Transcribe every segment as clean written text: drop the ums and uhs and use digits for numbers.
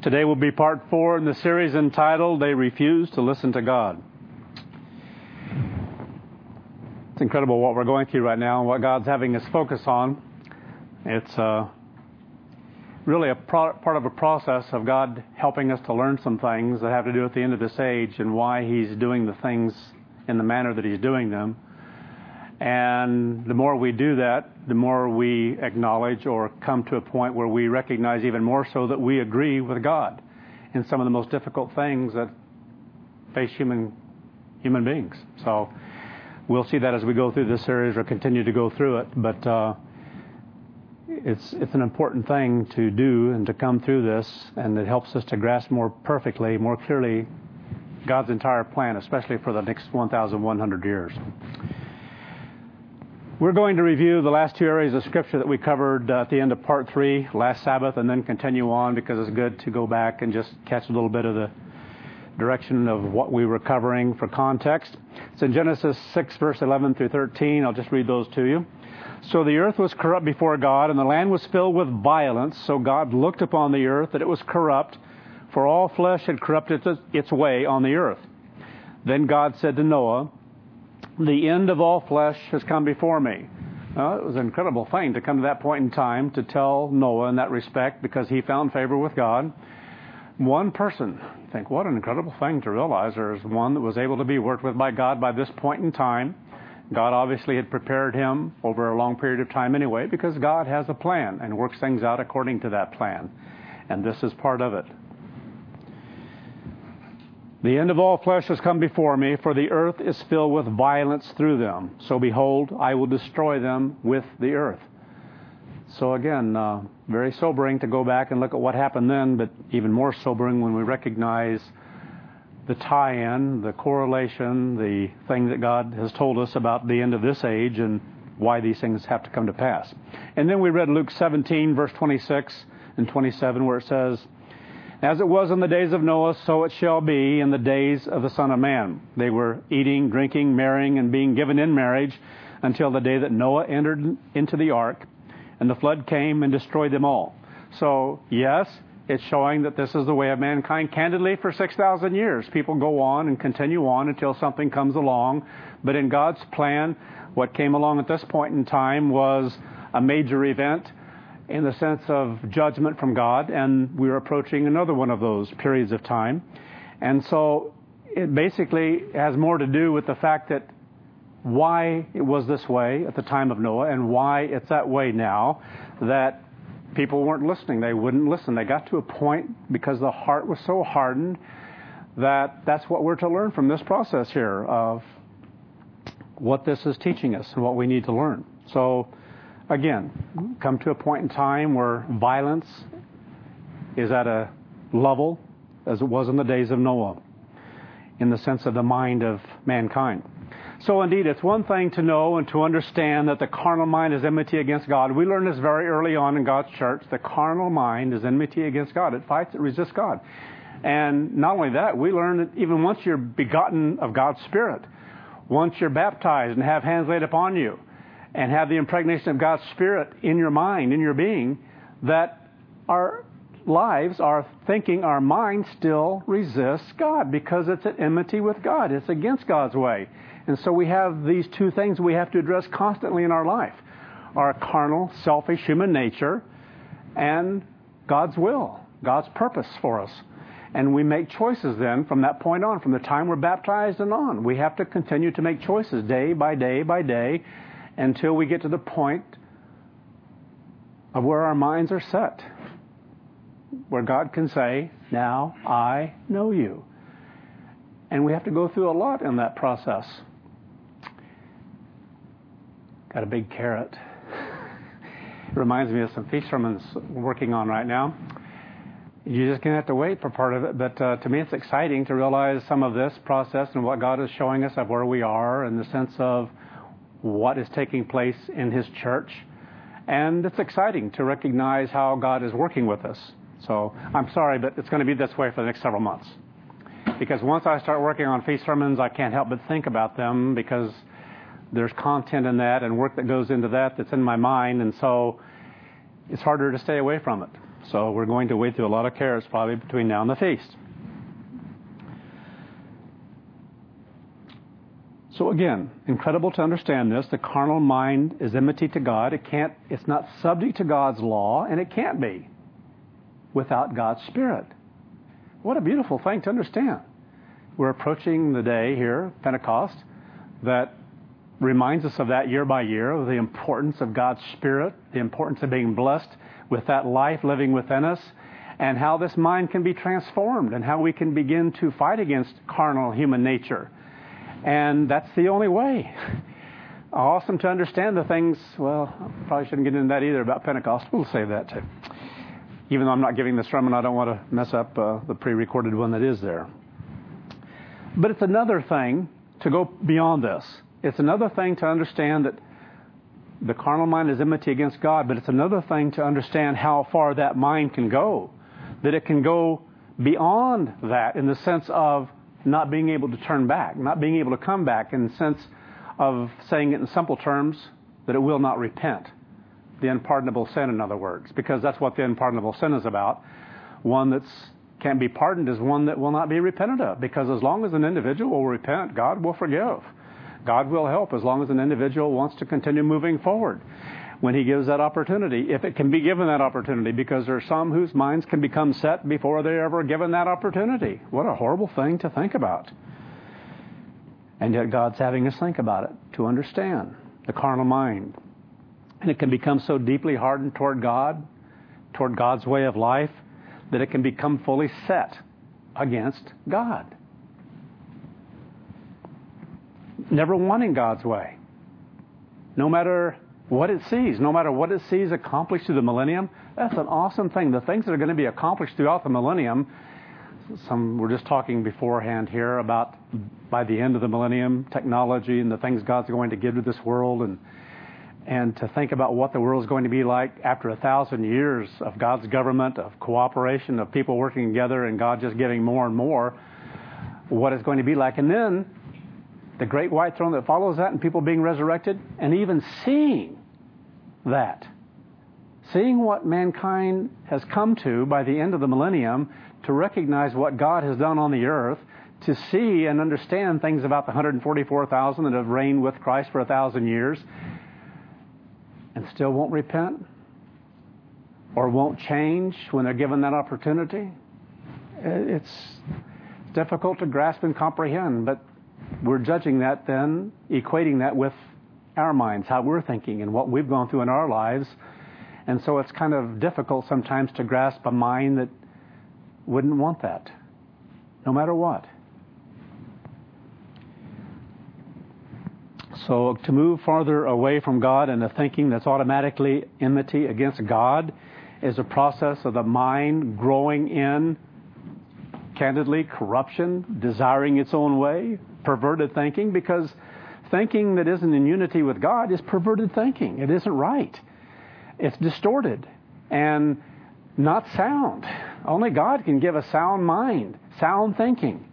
Today will be part 4 in the series entitled, They Refuse to Listen to God. It's incredible what we're going through right now and what God's having us focus on. It's really a part of a process of God helping us to learn some things that have to do with the end of this age and why He's doing the things in the manner that He's doing them. And the more we do that, the more we acknowledge or come to a point where we recognize even more so that we agree with God in some of the most difficult things that face human beings. So we'll see that as we go through this series or continue to go through it. But it's an important thing to do and to come through this, and it helps us to grasp more perfectly, more clearly, God's entire plan, especially for the next 1,100 years. We're going to review the last 2 areas of Scripture that we covered at the end of Part 3 last Sabbath, and then continue on because it's good to go back and just catch a little bit of the direction of what we were covering for context. It's in Genesis 6, verse 11 through 13. I'll just read those to you. So the earth was corrupt before God, and the land was filled with violence. So God looked upon the earth, that it was corrupt, for all flesh had corrupted its way on the earth. Then God said to Noah, the end of all flesh has come before me. It was an incredible thing to come to that point in time to tell Noah in that respect, because he found favor with God. One person, I think, what an incredible thing to realize there's one that was able to be worked with by God by this point in time. God obviously had prepared him over a long period of time anyway, because God has a plan and works things out according to that plan. And this is part of it. The end of all flesh has come before me, for the earth is filled with violence through them. So behold, I will destroy them with the earth. So again, very sobering to go back and look at what happened then, but even more sobering when we recognize the tie-in, the correlation, the thing that God has told us about the end of this age and why these things have to come to pass. And then we read Luke 17, verse 26 and 27, where it says, as it was in the days of Noah, so it shall be in the days of the Son of Man. They were eating, drinking, marrying, and being given in marriage until the day that Noah entered into the ark, and the flood came and destroyed them all. So, yes, it's showing that this is the way of mankind. Candidly, for 6,000 years, people go on and continue on until something comes along. But in God's plan, what came along at this point in time was a major event in the sense of judgment from God, and we're approaching another one of those periods of time. And so it basically has more to do with the fact that why it was this way at the time of Noah and why it's that way now, that people weren't listening. They wouldn't listen. They got to a point, because the heart was so hardened, that that's what we're to learn from this process here of what this is teaching us and what we need to learn. So again, come to a point in time where violence is at a level as it was in the days of Noah, in the sense of the mind of mankind. So indeed, it's one thing to know and to understand that the carnal mind is enmity against God. We learned this very early on in God's church. The carnal mind is enmity against God. It fights, it resists God. And not only that, we learn that even once you're begotten of God's Spirit, once you're baptized and have hands laid upon you, and have the impregnation of God's Spirit in your mind, in your being, that our lives, our thinking, our mind still resists God, because it's at enmity with God. It's against God's way. And so we have these two things we have to address constantly in our life. Our carnal, selfish human nature and God's will, God's purpose for us. And we make choices then from that point on, from the time we're baptized and on. We have to continue to make choices day by day by day, until we get to the point of where our minds are set, where God can say, now I know you. And we have to go through a lot in that process. Got a big carrot. It reminds me of some feast sermons we're working on right now. You're just going to have to wait for part of it. But to me, it's exciting to realize some of this process and what God is showing us of where we are in the sense of what is taking place in His church. And it's exciting to recognize how God is working with us. So I'm sorry, but it's going to be this way for the next several months. Because once I start working on feast sermons, I can't help but think about them, because there's content in that and work that goes into that that's in my mind. And so it's harder to stay away from it. So we're going to wade through a lot of carrots probably between now and the feast. So again, incredible to understand this. The carnal mind is enmity to God. It's not subject to God's law, and it can't be without God's Spirit. What a beautiful thing to understand. We're approaching the day here, Pentecost, that reminds us of that year by year, of the importance of God's Spirit, the importance of being blessed with that life living within us, and how this mind can be transformed, and how we can begin to fight against carnal human nature. And that's the only way. Awesome to understand the things, well, I probably shouldn't get into that either about Pentecost. We'll save that too. Even though I'm not giving the sermon, I don't want to mess up the pre-recorded one that is there. But it's another thing to go beyond this. It's another thing to understand that the carnal mind is enmity against God, but it's another thing to understand how far that mind can go. That it can go beyond that in the sense of not being able to turn back, not being able to come back, in the sense of saying it in simple terms, that it will not repent. The unpardonable sin, in other words, because that's what the unpardonable sin is about. One that can't be pardoned is one that will not be repented of, because as long as an individual will repent, God will forgive. God will help as long as an individual wants to continue moving forward when He gives that opportunity, if it can be given that opportunity, because there are some whose minds can become set before they're ever given that opportunity. What a horrible thing to think about. And yet God's having us think about it, to understand the carnal mind. And it can become so deeply hardened toward God, toward God's way of life, that it can become fully set against God. Never wanting God's way. No matter what it sees accomplished through the millennium, that's an awesome thing. The things that are going to be accomplished throughout the millennium, we're just talking beforehand here about by the end of the millennium, technology and the things God's going to give to this world, and to think about what the world is going to be like after 1,000 years of God's government, of cooperation, of people working together, and God just giving more and more, what it's going to be like. And then the great white throne that follows that, and people being resurrected, and even seeing that. Seeing what mankind has come to by the end of the millennium, to recognize what God has done on the earth, to see and understand things about the 144,000 that have reigned with Christ for 1,000 years, and still won't repent or won't change when they're given that opportunity. It's difficult to grasp and comprehend, but we're judging that then, equating that with our minds, how we're thinking and what we've gone through in our lives. And so it's kind of difficult sometimes to grasp a mind that wouldn't want that, no matter what. So to move farther away from God and a thinking that's automatically enmity against God is a process of the mind growing in, candidly, corruption, desiring its own way, perverted thinking, because thinking that isn't in unity with God is perverted thinking. It isn't right. It's distorted and not sound. Only God can give a sound mind, sound thinking.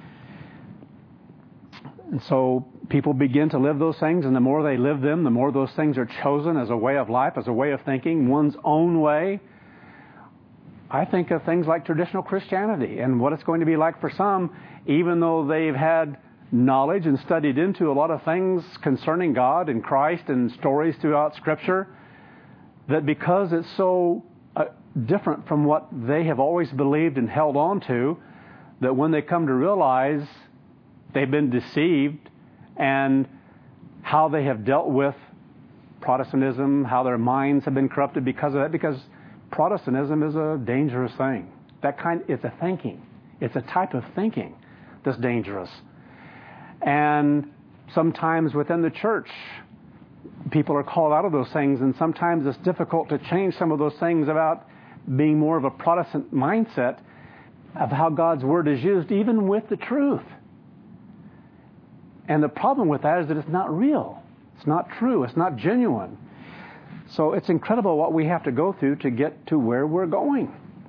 And so people begin to live those things, and the more they live them, the more those things are chosen as a way of life, as a way of thinking, one's own way. I think of things like traditional Christianity and what it's going to be like for some, even though they've had knowledge and studied into a lot of things concerning God and Christ and stories throughout Scripture, that because it's so different from what they have always believed and held on to, that when they come to realize they've been deceived and how they have dealt with Protestantism, how their minds have been corrupted because of that, because Protestantism is a dangerous thing. It's a thinking. It's a type of thinking that's dangerous. And sometimes within the church, people are called out of those things, and sometimes it's difficult to change some of those things about being more of a Protestant mindset of how God's Word is used, even with the truth. And the problem with that is that it's not real. It's not true. It's not genuine. So it's incredible what we have to go through to get to where we're going.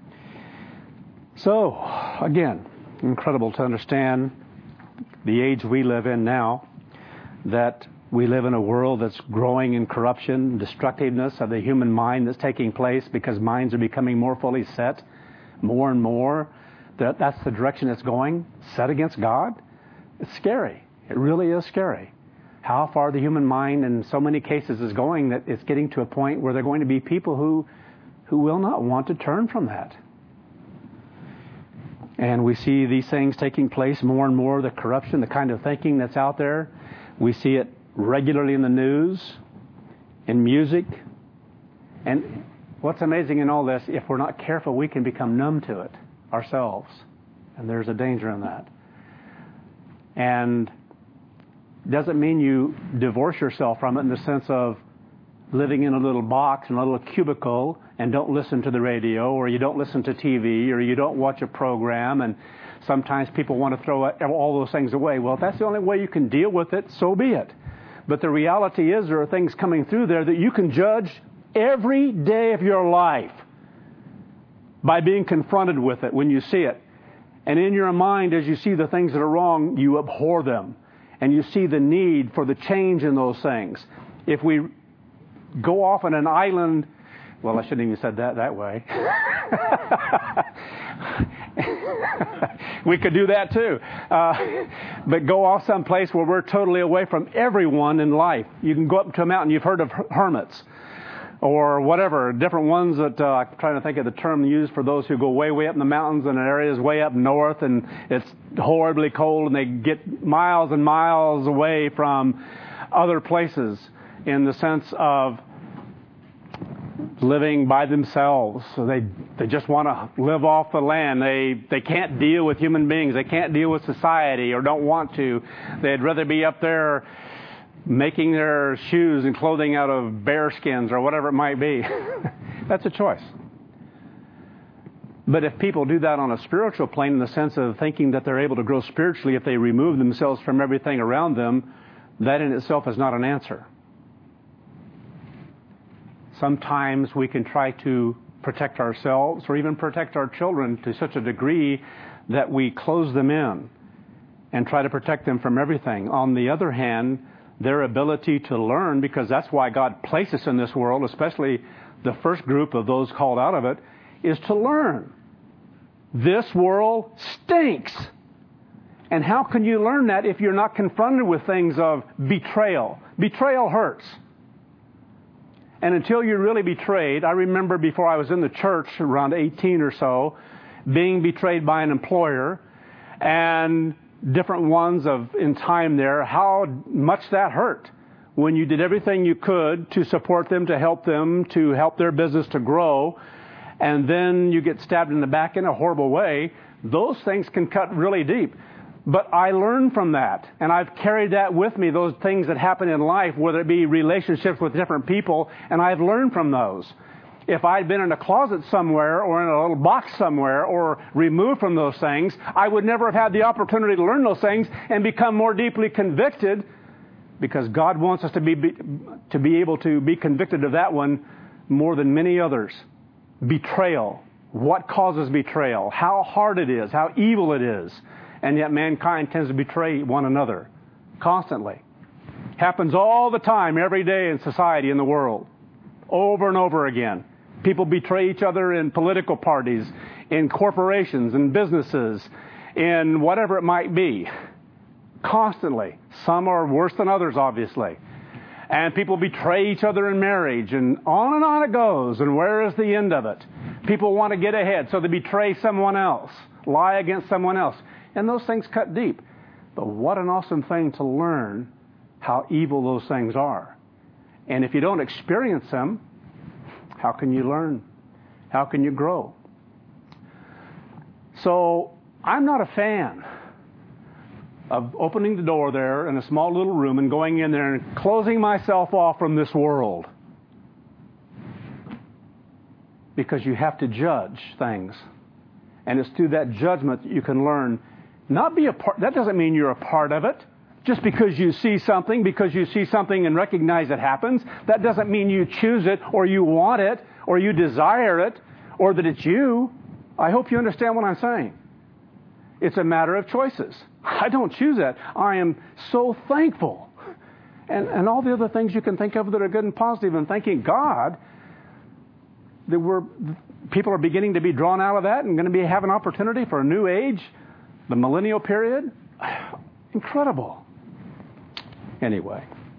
So, again, incredible to understand the age we live in now, that We live in a world that's growing in corruption, destructiveness of the human mind that's taking place because minds are becoming more fully set, more and more. That's the direction it's going, set against God. It's scary. It really is scary. How far the human mind in so many cases is going that it's getting to a point where there are going to be people who will not want to turn from that. And we see these things taking place more and more, the corruption, the kind of thinking that's out there. We see it regularly in the news, in music. And what's amazing in all this, if we're not careful, we can become numb to it ourselves. And there's a danger in that. And doesn't mean you divorce yourself from it in the sense of living in a little box, in a little cubicle, and don't listen to the radio, or you don't listen to TV, or you don't watch a program, and sometimes people want to throw all those things away. Well, if that's the only way you can deal with it, so be it. But the reality is there are things coming through there that you can judge every day of your life by being confronted with it when you see it. And in your mind, as you see the things that are wrong, you abhor them. And you see the need for the change in those things. If we go off on an island, well, I shouldn't even said that way. We could do that too. But go off someplace where we're totally away from everyone in life. You can go up to a mountain. You've heard of hermits or whatever, different ones that I'm trying to think of the term used for those who go way, way up in the mountains in areas way up north and it's horribly cold and they get miles and miles away from other places in the sense of living by themselves. So they just want to live off the land. They can't deal with human beings. They can't deal with society or don't want to. They'd rather be up there making their shoes and clothing out of bear skins or whatever it might be. That's a choice. But if people do that on a spiritual plane in the sense of thinking that they're able to grow spiritually if they remove themselves from everything around them, that in itself is not an answer. Sometimes we can try to protect ourselves or even protect our children to such a degree that we close them in and try to protect them from everything. On the other hand, their ability to learn, because that's why God placed us in this world, especially the first group of those called out of it, is to learn. This world stinks. And how can you learn that if you're not confronted with things of betrayal? Betrayal hurts. And until you're really betrayed, I remember before I was in the church, around 18 or so, being betrayed by an employer and different ones in time there, how much that hurt when you did everything you could to support them, to help their business to grow, and then you get stabbed in the back in a horrible way. Those things can cut really deep. But I learned from that, and I've carried that with me, those things that happen in life, whether it be relationships with different people, and I've learned from those. If I'd been in a closet somewhere or in a little box somewhere or removed from those things, I would never have had the opportunity to learn those things and become more deeply convicted, because God wants us to be able to be convicted of that one more than many others. Betrayal. What causes betrayal? How hard it is. How evil it is. And yet mankind tends to betray one another constantly. Happens all the time, every day in society, in the world. Over and over again. People betray each other in political parties, in corporations, in businesses, in whatever it might be. Constantly. Some are worse than others, obviously. And people betray each other in marriage, and on it goes. And where is the end of it? People want to get ahead, so they betray someone else, lie against someone else. And those things cut deep. But what an awesome thing to learn how evil those things are. And if you don't experience them, how can you learn? How can you grow? So I'm not a fan of opening the door there in a small little room and going in there and closing myself off from this world. Because you have to judge things. And it's through that judgment that you can learn. Not be a part. That doesn't mean you're a part of it. Just because you see something and recognize it happens, that doesn't mean you choose it or you want it or you desire it or that it's you. I hope you understand what I'm saying. It's a matter of choices. I don't choose that. I am so thankful and all the other things you can think of that are good and positive, and thanking God that people are beginning to be drawn out of that and going to have an opportunity for a new age, the millennial period. Incredible. Anyway,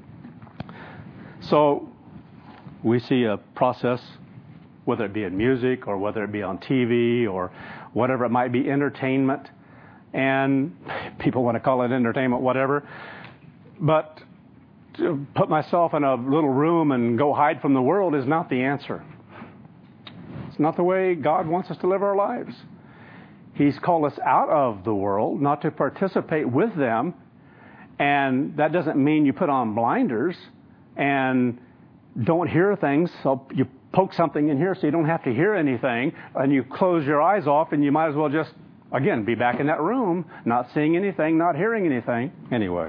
so we see a process, whether it be in music or whether it be on TV or whatever it might be, entertainment, and people want to call it entertainment, whatever. But to put myself in a little room and go hide from the world is not the answer. It's not the way God wants us to live our lives. He's called us out of the world, not to participate with them. And that doesn't mean you put on blinders and don't hear things. So you poke something in here so you don't have to hear anything. And you close your eyes off and you might as well just, again, be back in that room, not seeing anything, not hearing anything. Anyway,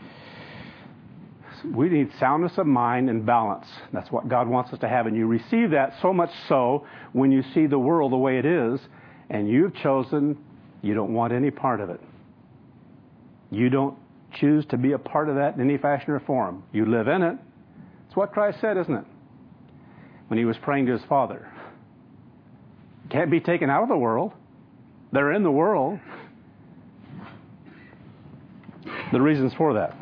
we need soundness of mind and balance. That's what God wants us to have. And you receive that so much so when you see the world the way it is. And you've chosen, you don't want any part of it. You don't choose to be a part of that in any fashion or form. You live in it. It's what Christ said, isn't it? When he was praying to his Father. Can't be taken out of the world. They're in the world. The reasons for that.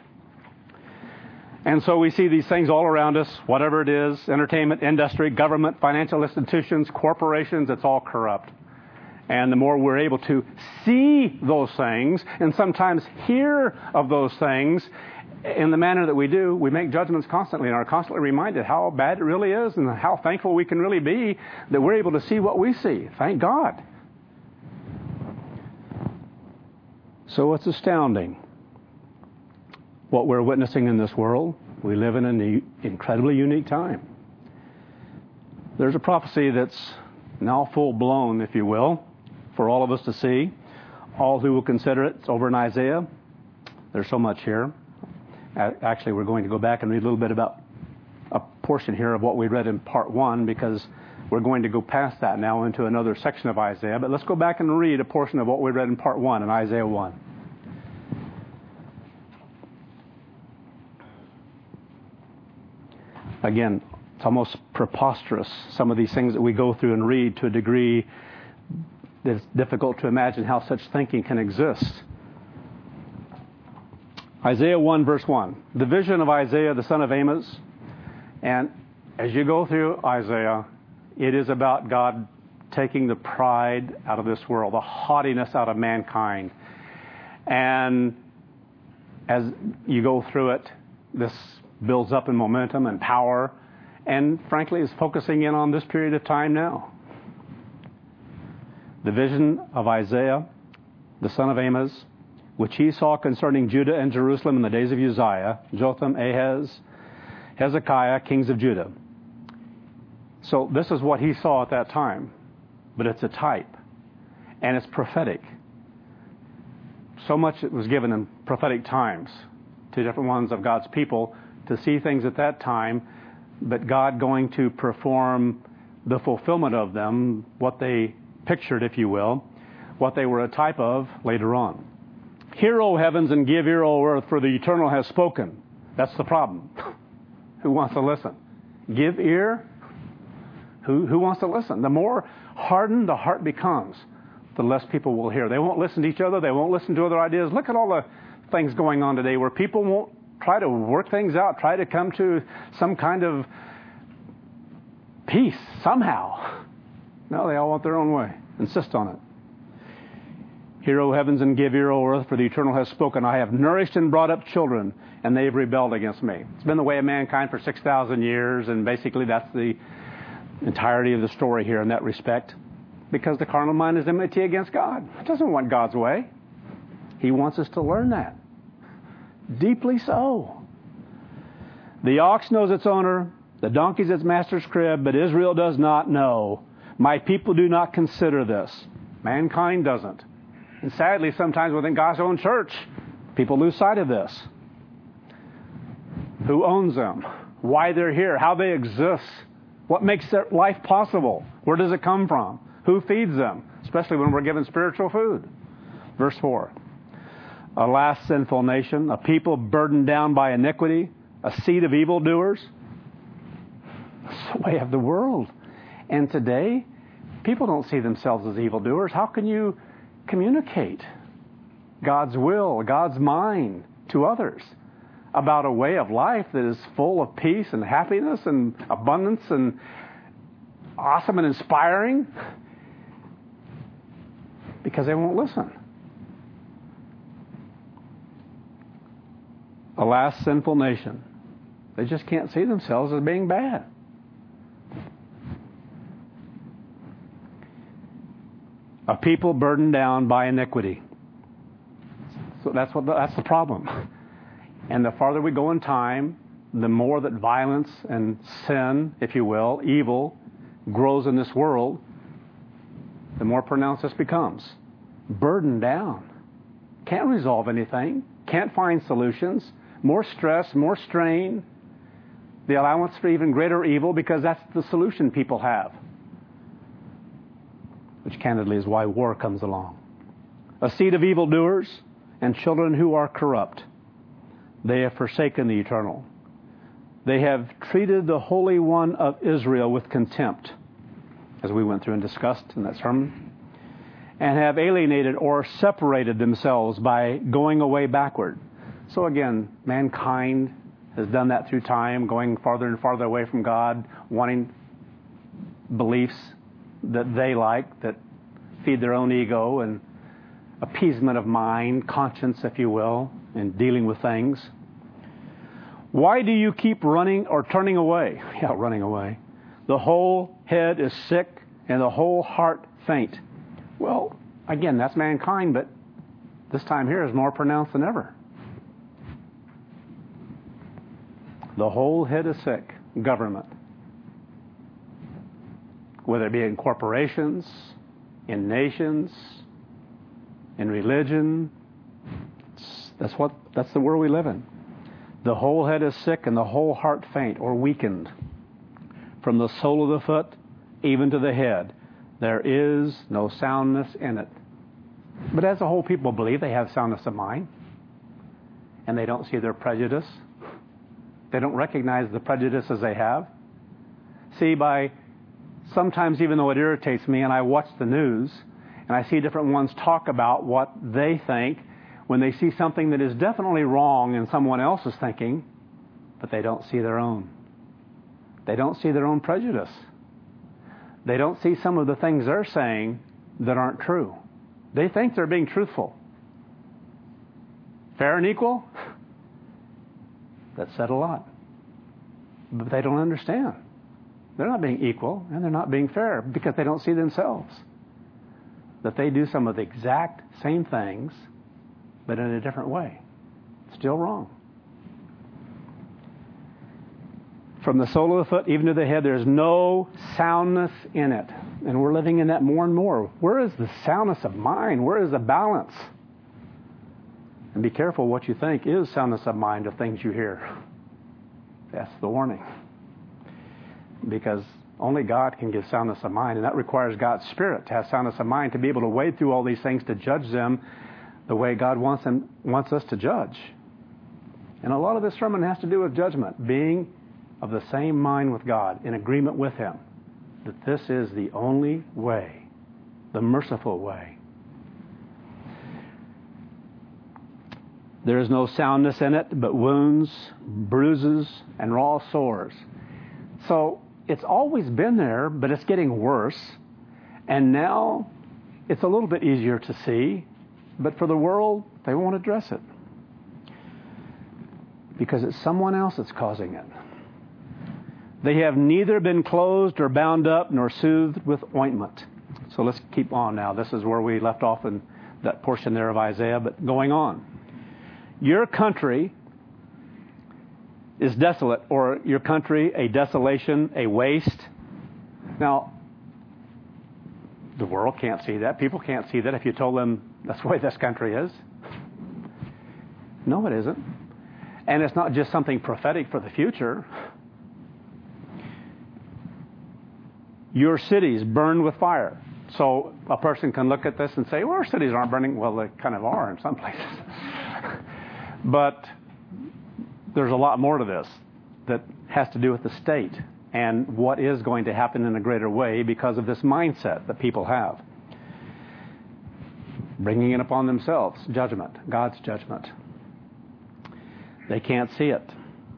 And so we see these things all around us, whatever it is, entertainment, industry, government, financial institutions, corporations, it's all corrupt. And the more we're able to see those things and sometimes hear of those things in the manner that we do, we make judgments constantly and are constantly reminded how bad it really is and how thankful we can really be that we're able to see what we see. Thank God. So it's astounding what we're witnessing in this world. We live in an incredibly unique time. There's a prophecy that's now full-blown, if you will, for all of us to see. All who will consider it. It's over in Isaiah. There's so much here. Actually, we're going to go back and read a little bit about a portion here of what we read in part 1, because we're going to go past that now into another section of Isaiah. But let's go back and read a portion of what we read in part 1 in Isaiah 1. Again, it's almost preposterous, some of these things that we go through and read, to a degree that it's difficult to imagine how such thinking can exist. Isaiah 1, verse 1. The vision of Isaiah, the son of Amos. And as you go through Isaiah, it is about God taking the pride out of this world, the haughtiness out of mankind. And as you go through it, this builds up in momentum and power, and frankly is focusing in on this period of time now. The vision of Isaiah, the son of Amos, which he saw concerning Judah and Jerusalem in the days of Uzziah, Jotham, Ahaz, Hezekiah, kings of Judah. So this is what he saw at that time, but it's a type, and it's prophetic. So much it was given in prophetic times to different ones of God's people to see things at that time, but God going to perform the fulfillment of them, what they pictured, if you will, what they were a type of later on. Hear, O heavens, and give ear, O earth, for the Eternal has spoken. That's the problem. Who wants to listen? Give ear? Who wants to listen? The more hardened the heart becomes, the less people will hear. They won't listen to each other. They won't listen to other ideas. Look at all the things going on today where people won't try to work things out, try to come to some kind of peace somehow. No, they all want their own way. Insist on it. Hear, O heavens, and give ear, O earth, for the Eternal has spoken. I have nourished and brought up children, and they have rebelled against me. It's been the way of mankind for 6,000 years, and basically that's the entirety of the story here in that respect. Because the carnal mind is enmity against God. It doesn't want God's way. He wants us to learn that. Deeply so. The ox knows its owner, the donkey's its master's crib, but Israel does not know. My people do not consider this. Mankind doesn't. And sadly, sometimes within God's own church, people lose sight of this. Who owns them? Why they're here? How they exist? What makes their life possible? Where does it come from? Who feeds them? Especially when we're given spiritual food. Verse 4. A last sinful nation, a people burdened down by iniquity, a seed of evildoers. That's the way of the world. And today, people don't see themselves as evildoers. How can you communicate God's will, God's mind to others about a way of life that is full of peace and happiness and abundance and awesome and inspiring? Because they won't listen. A last sinful nation. They just can't see themselves as being bad. A people burdened down by iniquity. So that's the problem. And the farther we go in time, the more that violence and sin, if you will, evil, grows in this world, the more pronounced this becomes. Burdened down. Can't resolve anything. Can't find solutions. More stress, more strain. The allowance for even greater evil, because that's the solution people have. Which candidly is why war comes along. A seed of evildoers and children who are corrupt. They have forsaken the eternal. They have treated the Holy One of Israel with contempt, as we went through and discussed in that sermon, and have alienated or separated themselves by going away backward. So again, mankind has done that through time, going farther and farther away from God, wanting beliefs that they like, that feed their own ego and appeasement of mind, conscience, if you will, in dealing with things. Why do you keep running or turning away? Yeah, running away. The whole head is sick and the whole heart faint. Well, again, that's mankind, but this time here is more pronounced than ever. The whole head is sick. Government. Whether it be in corporations, in nations, in religion. That's the world we live in. The whole head is sick and the whole heart faint or weakened. From the sole of the foot even to the head, there is no soundness in it. But as a whole, people believe they have soundness of mind. And they don't see their prejudice. They don't recognize the prejudices they have. See, sometimes even though it irritates me and I watch the news and I see different ones talk about what they think when they see something that is definitely wrong in someone else's thinking, but they don't see their own. They don't see their own prejudice. They don't see some of the things they're saying that aren't true. They think they're being truthful. Fair and equal? That said a lot. But they don't understand. They're not being equal and they're not being fair because they don't see themselves. That they do some of the exact same things, but in a different way. Still wrong. From the sole of the foot even to the head, there's no soundness in it. And we're living in that more and more. Where is the soundness of mind? Where is the balance? And be careful what you think is soundness of mind of things you hear. That's the warning. Because only God can give soundness of mind, and that requires God's Spirit to have soundness of mind, to be able to wade through all these things, to judge them the way God wants us to judge. And a lot of this sermon has to do with judgment, being of the same mind with God, in agreement with Him, that this is the only way, the merciful way. There is no soundness in it, but wounds, bruises, and raw sores. So it's always been there, but it's getting worse. And now it's a little bit easier to see, but for the world, they won't address it. Because it's someone else that's causing it. They have neither been closed or bound up nor soothed with ointment. So let's keep on now. This is where we left off in that portion there of Isaiah, but going on. Your country is desolate, or your country a desolation, a waste. Now, the world can't see that. People can't see that if you told them that's the way this country is. No, it isn't. And it's not just something prophetic for the future. Your cities burned with fire. So a person can look at this and say, well, our cities aren't burning. Well, they kind of are in some places. But there's a lot more to this that has to do with the state and what is going to happen in a greater way because of this mindset that people have. Bringing it upon themselves, judgment, God's judgment. They can't see it.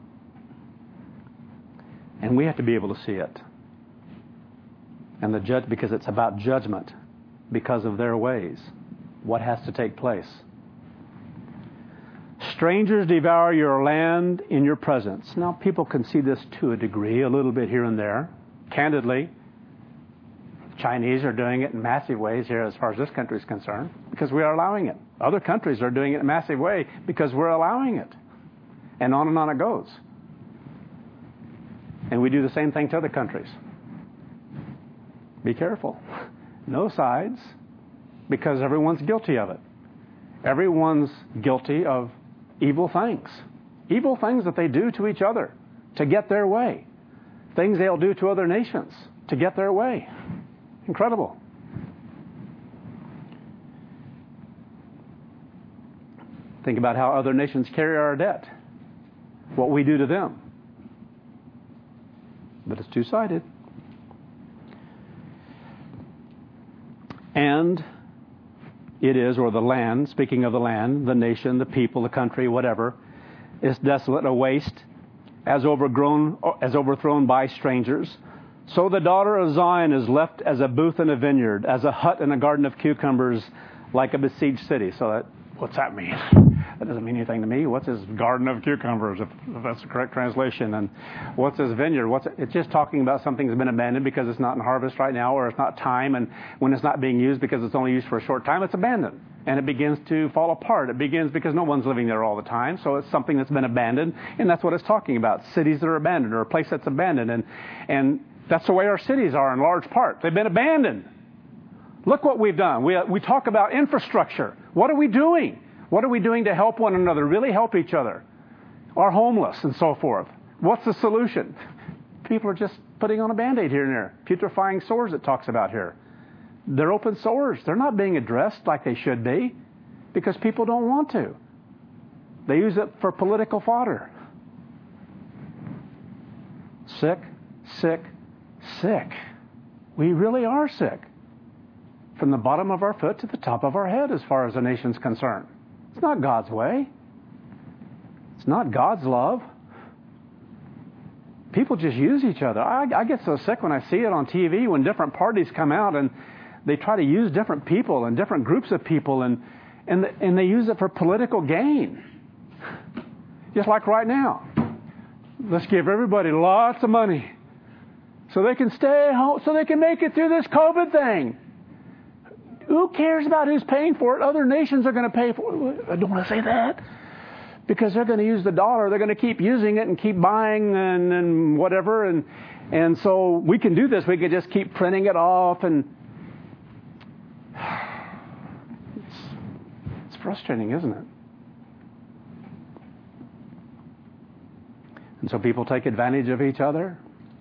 And we have to be able to see it. And the judge, because it's about judgment, because of their ways. What has to take place? Strangers devour your land in your presence. Now, people can see this to a degree, a little bit here and there. Candidly, Chinese are doing it in massive ways here as far as this country is concerned, because we are allowing it. Other countries are doing it in a massive way because we're allowing it. And on it goes. And we do the same thing to other countries. Be careful. No sides, because everyone's guilty of it. Everyone's guilty of evil things. Evil things that they do to each other to get their way. Things they'll do to other nations to get their way. Incredible. Think about how other nations carry our debt. What we do to them. But it's two-sided. And it is, or the land, speaking of the land, the nation, the people, the country, whatever, is desolate, a waste, as overthrown by strangers. So the daughter of Zion is left as a booth in a vineyard, as a hut in a garden of cucumbers, like a besieged city. So what's that mean? That doesn't mean anything to me. What's his garden of cucumbers, if that's the correct translation? And what's his vineyard? It's just talking about something that's been abandoned because it's not in harvest right now, or it's not time, and when it's not being used because it's only used for a short time, it's abandoned. And it begins to fall apart. It begins because no one's living there all the time, so it's something that's been abandoned, and that's what it's talking about. Cities that are abandoned, or a place that's abandoned. And that's the way our cities are in large part. They've been abandoned. Look what we've done. We talk about infrastructure. What are we doing? What are we doing to help one another, really help each other? Our homeless and so forth. What's the solution? People are just putting on a Band-Aid here and there. Putrefying sores it talks about here. They're open sores. They're not being addressed like they should be because people don't want to. They use it for political fodder. Sick, sick, sick. We really are sick. From the bottom of our foot to the top of our head as far as the nation's concerned. It's not God's way. It's not God's love. People just use each other. I get so sick when I see it on TV when different parties come out and they try to use different people and different groups of people and they use it for political gain. Just like right now. Let's give everybody lots of money so they can stay home, so they can make it through this COVID thing. Who cares about who's paying for it? Other nations are going to pay for it. I don't want to say that. Because they're going to use the dollar. They're going to keep using it and keep buying and whatever. And so we can do this. We can just keep printing it off. And it's frustrating, isn't it? And so people take advantage of each other.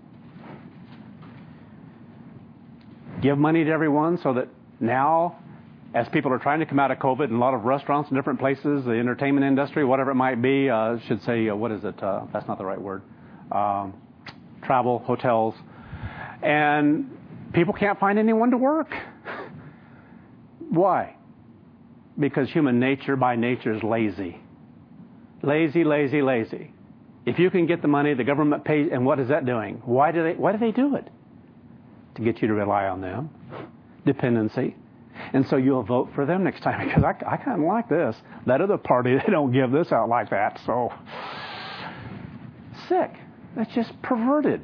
Give money to everyone so that now, as people are trying to come out of COVID in a lot of restaurants and different places, the entertainment industry, whatever it might be, should say, what is it? That's not the right word. Travel, hotels. And people can't find anyone to work. Why? Because human nature by nature is lazy. Lazy, lazy, lazy. If you can get the money, the government pays, and what is that doing? Why do they do it? To get you to rely on them. Dependency. And so you'll vote for them next time because I kind of like this. That other party, they don't give this out like that. So, sick. That's just perverted.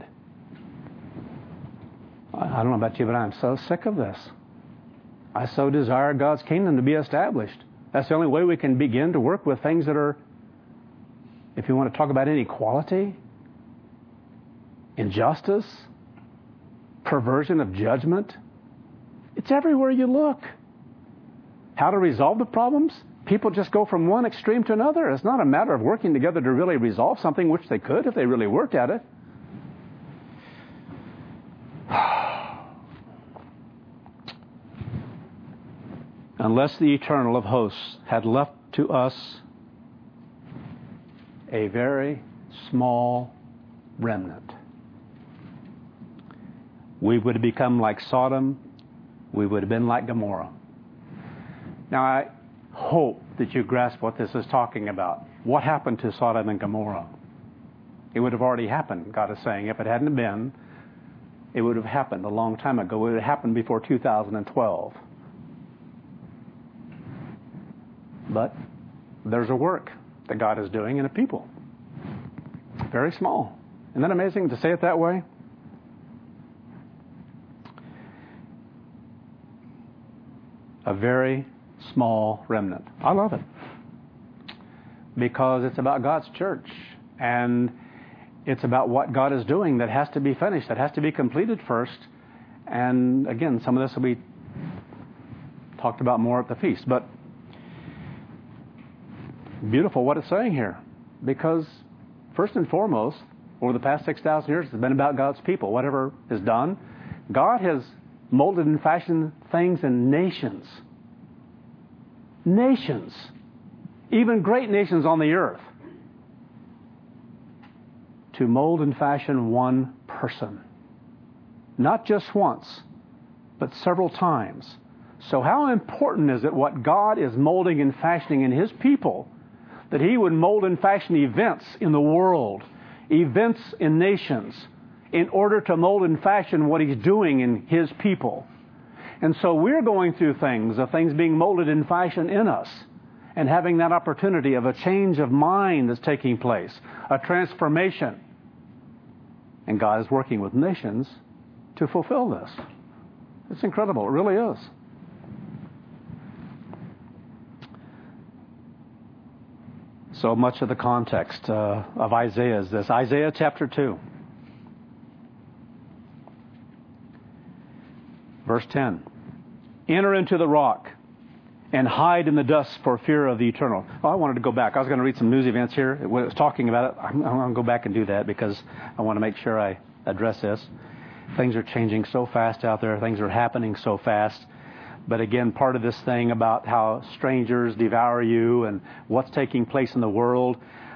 I don't know about you, but I'm so sick of this. I so desire God's kingdom to be established. That's the only way we can begin to work with things that are, if you want to talk about inequality, injustice, perversion of judgment, it's everywhere you look. How to resolve the problems? People just go from one extreme to another. It's not a matter of working together to really resolve something, which they could if they really worked at it. Unless the Eternal of hosts had left to us A very small remnant. We would have become like Sodom. We would have been like Gomorrah. Now, I hope that you grasp what this is talking about. What happened to Sodom and Gomorrah? It would have already happened, God is saying. If it hadn't been, it would have happened a long time ago. It would have happened before 2012. But there's a work that God is doing in a people. Very small. Isn't that amazing to say it that way? A very small remnant. I love it. Because it's about God's church. And it's about what God is doing that has to be finished, that has to be completed first. And again, some of this will be talked about more at the feast. But beautiful what it's saying here. Because first and foremost, over the past 6,000 years, it's been about God's people. Whatever is done, God has molded and fashioned things in nations. Nations. Even great nations on the earth. To mold and fashion one person. Not just once, but several times. So how important is it what God is molding and fashioning in His people, that He would mold and fashion events in the world, events in nations, in order to mold and fashion what He's doing in His people. And so we're going through things, of things being molded and fashioned in us, and having that opportunity of a change of mind that's taking place, a transformation. And God is working with nations to fulfill this. It's incredible. It really is. So much of the context of Isaiah is this. Isaiah chapter 2. Verse 10. Enter into the rock and hide in the dust for fear of the eternal. Oh, I wanted to go back. I was going to read some news events here. When it was talking about it, I'm going to go back and do that because I want to make sure I address this. Things are changing so fast out there. Things are happening so fast. But again, part of this thing about how strangers devour you and what's taking place in the world.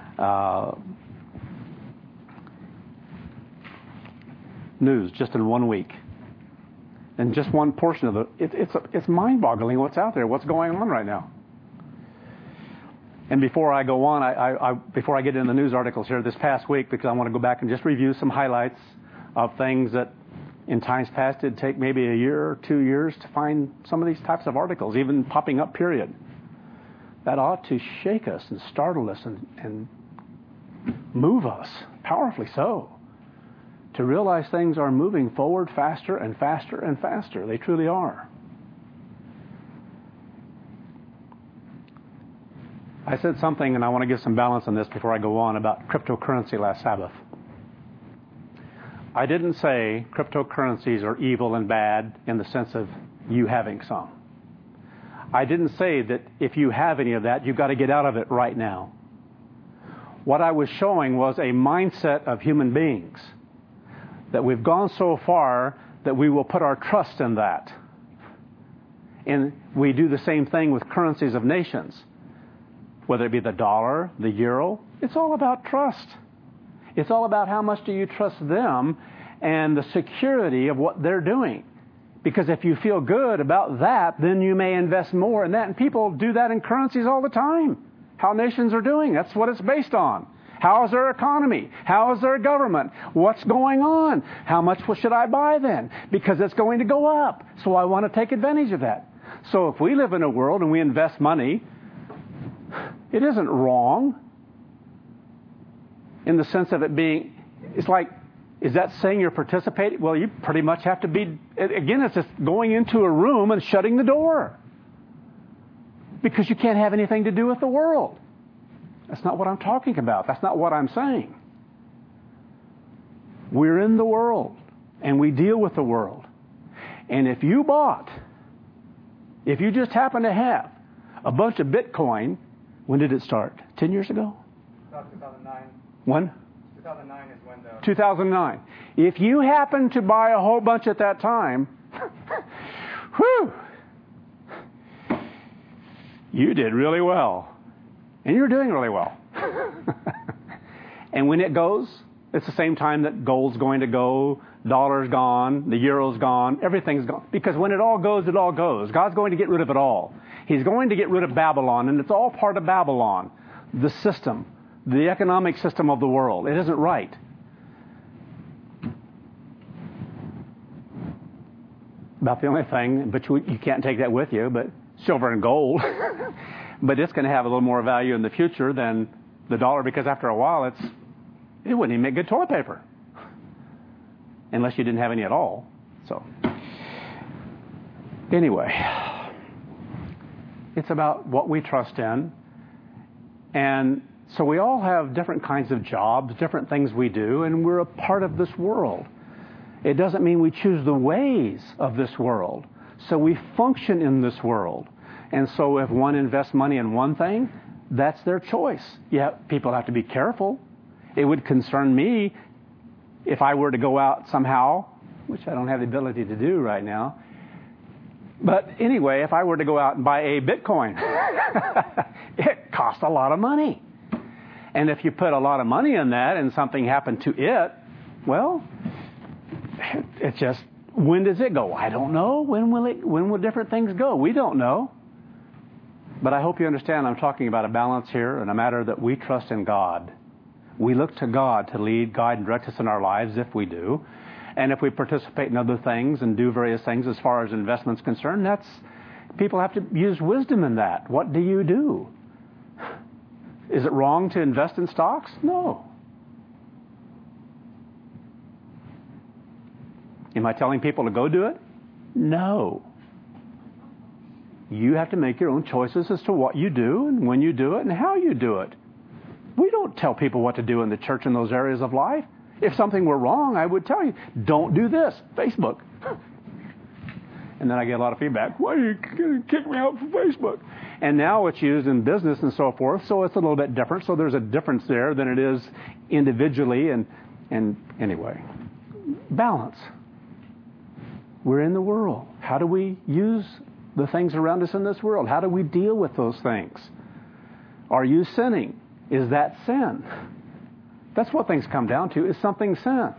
News just in 1 week. And just one portion of it. It's mind-boggling what's out there, what's going on right now. And before I go on, before I get into the news articles here this past week, because I want to go back and just review some highlights of things that in times past it'd take maybe a year or 2 years to find some of these types of articles, even popping up, period. That ought to shake us and startle us and move us, powerfully so, to realize things are moving forward faster and faster and faster. They truly are. I said something, and I want to give some balance on this before I go on, about cryptocurrency last Sabbath. I didn't say cryptocurrencies are evil and bad in the sense of you having some. I didn't say that if you have any of that, you've got to get out of it right now. What I was showing was a mindset of human beings, that we've gone so far that we will put our trust in that. And we do the same thing with currencies of nations. Whether it be the dollar, the euro, it's all about trust. It's all about how much do you trust them and the security of what they're doing. Because if you feel good about that, then you may invest more in that. And people do that in currencies all the time. How nations are doing, that's what it's based on. How is their economy? How is their government? What's going on? How much should I buy then? Because it's going to go up. So I want to take advantage of that. So if we live in a world and we invest money, it isn't wrong in the sense of it being, it's like, is that saying you're participating? Well, you pretty much have to be, again, it's just going into a room and shutting the door. Because you can't have anything to do with the world. That's not what I'm talking about. That's not what I'm saying. We're in the world, and we deal with the world. And if you just happen to have a bunch of Bitcoin, when did it start? 10 years ago? 2009. When? 2009 is when the... 2009. If you happen to buy a whole bunch at that time, whew, you did really well. And you're doing really well. And when it goes, it's the same time that gold's going to go, dollar's gone, the euro's gone, everything's gone. Because when it all goes, it all goes. God's going to get rid of it all. He's going to get rid of Babylon, and it's all part of Babylon, the system, the economic system of the world. It isn't right. About the only thing, but you can't take that with you, but silver and gold. But it's going to have a little more value in the future than the dollar, because after a while, it wouldn't even make good toilet paper. Unless you didn't have any at all. So, anyway, it's about what we trust in. And so we all have different kinds of jobs, different things we do, and we're a part of this world. It doesn't mean we choose the ways of this world. So we function in this world. And so if one invests money in one thing, that's their choice. Yeah, people have to be careful. It would concern me if I were to go out somehow, which I don't have the ability to do right now. But anyway, if I were to go out and buy a Bitcoin, it costs a lot of money. And if you put a lot of money in that and something happened to it, well, it's just, when does it go? I don't know. When will different things go? We don't know. But I hope you understand I'm talking about a balance here and a matter that we trust in God. We look to God to lead, guide, and direct us in our lives if we do. And if we participate in other things and do various things as far as investment's concerned, people have to use wisdom in that. What do you do? Is it wrong to invest in stocks? No. Am I telling people to go do it? No. You have to make your own choices as to what you do and when you do it and how you do it. We don't tell people what to do in the church in those areas of life. If something were wrong, I would tell you, don't do this. Facebook. And then I get a lot of feedback. Why are you going to kick me out from Facebook? And now it's used in business and so forth, so it's a little bit different. So there's a difference there than it is individually. And anyway, balance. We're in the world. How do we use the things around us in this world? How do we deal with those things? Are you sinning? Is that sin? That's what things come down to. Is something sin?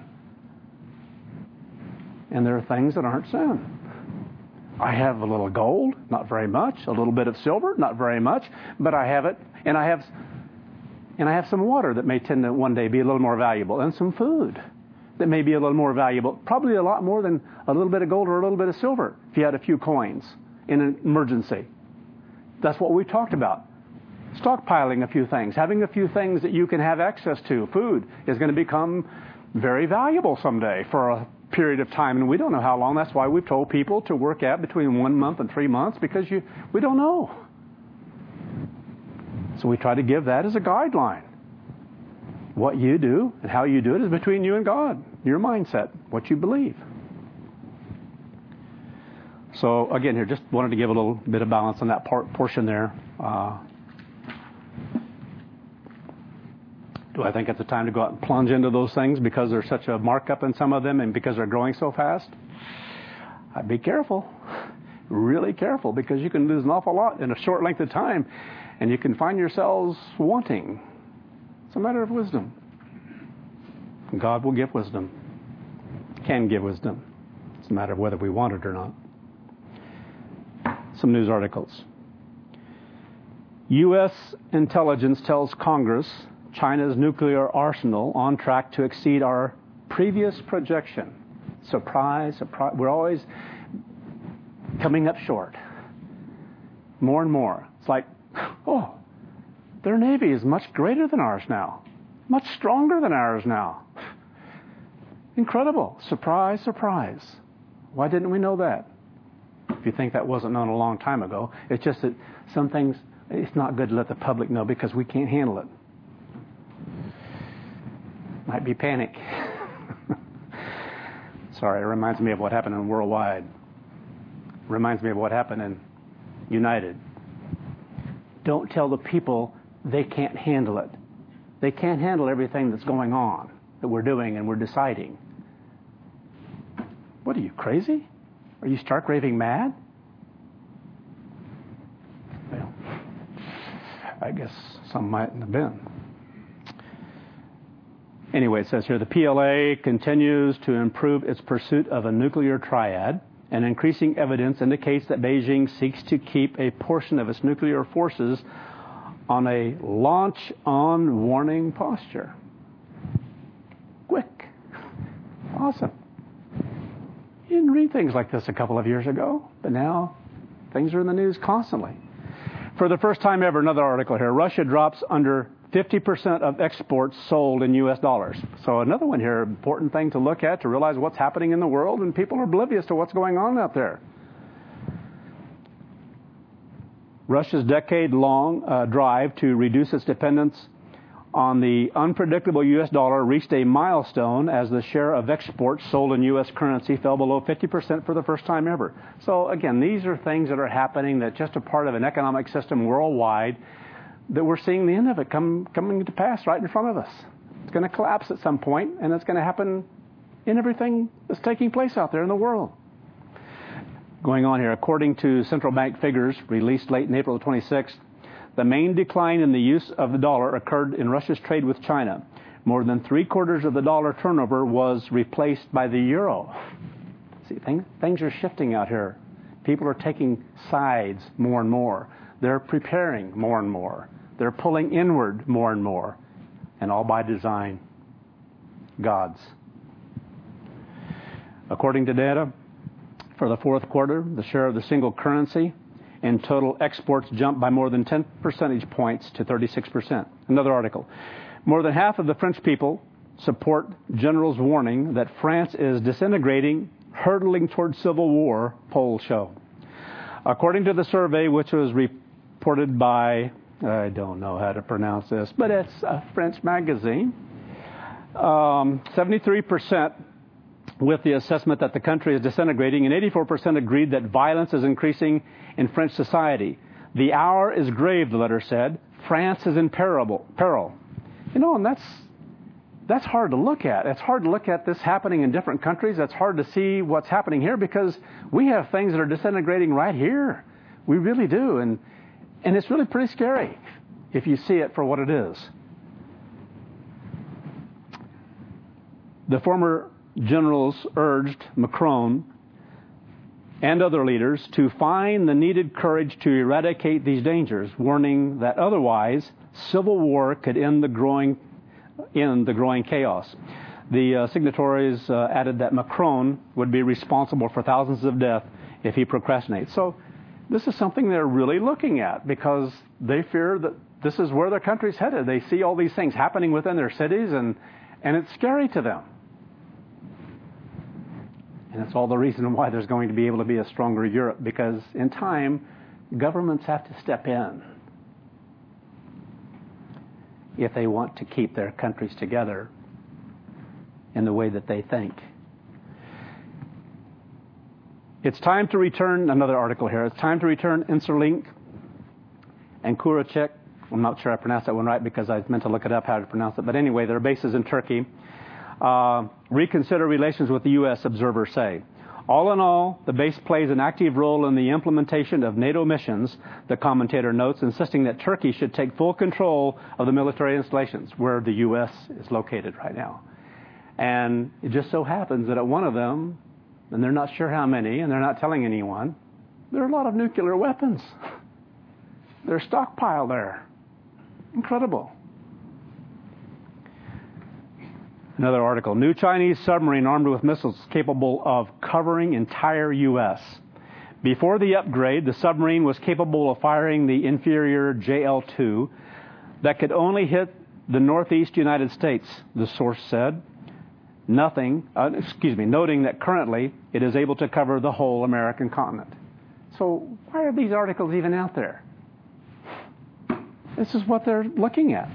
And there are things that aren't sin. I have a little gold, not very much. A little bit of silver, not very much. But I have it, and I have some water that may tend to one day be a little more valuable, and some food that may be a little more valuable. Probably a lot more than a little bit of gold or a little bit of silver if you had a few coins in an emergency. That's what we talked about. Stockpiling a few things, having a few things that you can have access to. Food is going to become very valuable someday for a period of time, and we don't know how long. That's why we've told people to work out between 1 month and 3 months, because we don't know. So we try to give that as a guideline. What you do and how you do it is between you and God, your mindset, what you believe. So again, here, just wanted to give a little bit of balance on that portion there. Do I think it's a time to go out and plunge into those things because there's such a markup in some of them and because they're growing so fast? I'd be careful, really careful, because you can lose an awful lot in a short length of time, and you can find yourselves wanting. It's a matter of wisdom. God will give wisdom, can give wisdom. It's a matter of whether we want it or not. Some news articles. U.S. intelligence tells Congress China's nuclear arsenal on track to exceed our previous projection. Surprise, surprise. We're always coming up short. More and more. It's like, oh, their Navy is much greater than ours now. Much stronger than ours now. Incredible. Surprise, surprise. Why didn't we know that? If you think that wasn't known a long time ago, it's just that some things, it's not good to let the public know because we can't handle it. Might be panic. Sorry, it reminds me of what happened in Worldwide. Reminds me of what happened in United. Don't tell the people they can't handle it. They can't handle everything that's going on, that we're doing and we're deciding. What are you, crazy? Are you stark raving mad? Well, I guess some mightn't have been. Anyway, it says here, the PLA continues to improve its pursuit of a nuclear triad, and increasing evidence indicates that Beijing seeks to keep a portion of its nuclear forces on a launch-on warning posture. Quick. Awesome. You didn't read things like this a couple of years ago, but now things are in the news constantly. For the first time ever, another article here, Russia drops under 50% of exports sold in U.S. dollars. So another one here, important thing to look at to realize what's happening in the world, and people are oblivious to what's going on out there. Russia's decade-long drive to reduce its dependence on the unpredictable U.S. dollar reached a milestone as the share of exports sold in U.S. currency fell below 50% for the first time ever. So again, these are things that are happening that just a part of an economic system worldwide that we're seeing the end of it coming to pass right in front of us. It's going to collapse at some point, and it's going to happen in everything that's taking place out there in the world. Going on here, according to central bank figures released late in April 26th, the main decline in the use of the dollar occurred in Russia's trade with China. More than 3/4 of the dollar turnover was replaced by the euro. See, things are shifting out here. People are taking sides more and more. They're preparing more and more. They're pulling inward more and more. And all by design. God's. According to data, for the fourth quarter, the share of the single currency in total exports jumped by more than 10 percentage points to 36%. Another article. More than half of the French people support generals' warning that France is disintegrating, hurtling toward civil war, polls show. According to the survey, which was reported by, I don't know how to pronounce this, but it's a French magazine, 73% with the assessment that the country is disintegrating, and 84% agreed that violence is increasing in French society. The hour is grave, the letter said. France is in peril. You know, and that's hard to look at. It's hard to look at this happening in different countries. It's hard to see what's happening here because we have things that are disintegrating right here. We really do. And it's really pretty scary if you see it for what it is. The former generals urged Macron and other leaders to find the needed courage to eradicate these dangers, warning that otherwise civil war could end the growing chaos. The signatories added that Macron would be responsible for thousands of deaths if he procrastinates. So this is something they're really looking at because they fear that this is where their country's headed. They see all these things happening within their cities, and it's scary to them. And it's all the reason why there's going to be able to be a stronger Europe, because in time, governments have to step in if they want to keep their countries together in the way that they think. It's time to return, another article here, it's time to return Incirlik and Kurachik. I'm not sure I pronounced that one right because I meant to look it up how to pronounce it. But anyway, their bases in Turkey. Reconsider relations with the U.S., observers say. All in all, the base plays an active role in the implementation of NATO missions, the commentator notes, insisting that Turkey should take full control of the military installations where the U.S. is located right now. And it just so happens that at one of them, and they're not sure how many, and they're not telling anyone, there are a lot of nuclear weapons. They're stockpiled there. Incredible. Another article. New Chinese submarine armed with missiles capable of covering entire U.S. Before the upgrade, the submarine was capable of firing the inferior JL-2 that could only hit the northeast United States, the source said. Noting that currently it is able to cover the whole American continent. So why are these articles even out there? This is what they're looking at.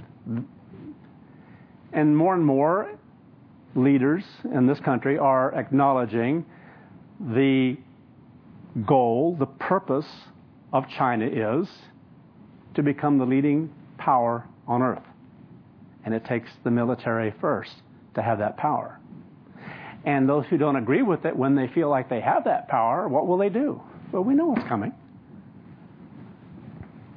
And more leaders in this country are acknowledging the goal, the purpose of China is to become the leading power on earth. And it takes the military first to have that power. And those who don't agree with it, when they feel like they have that power, what will they do? Well, we know what's coming.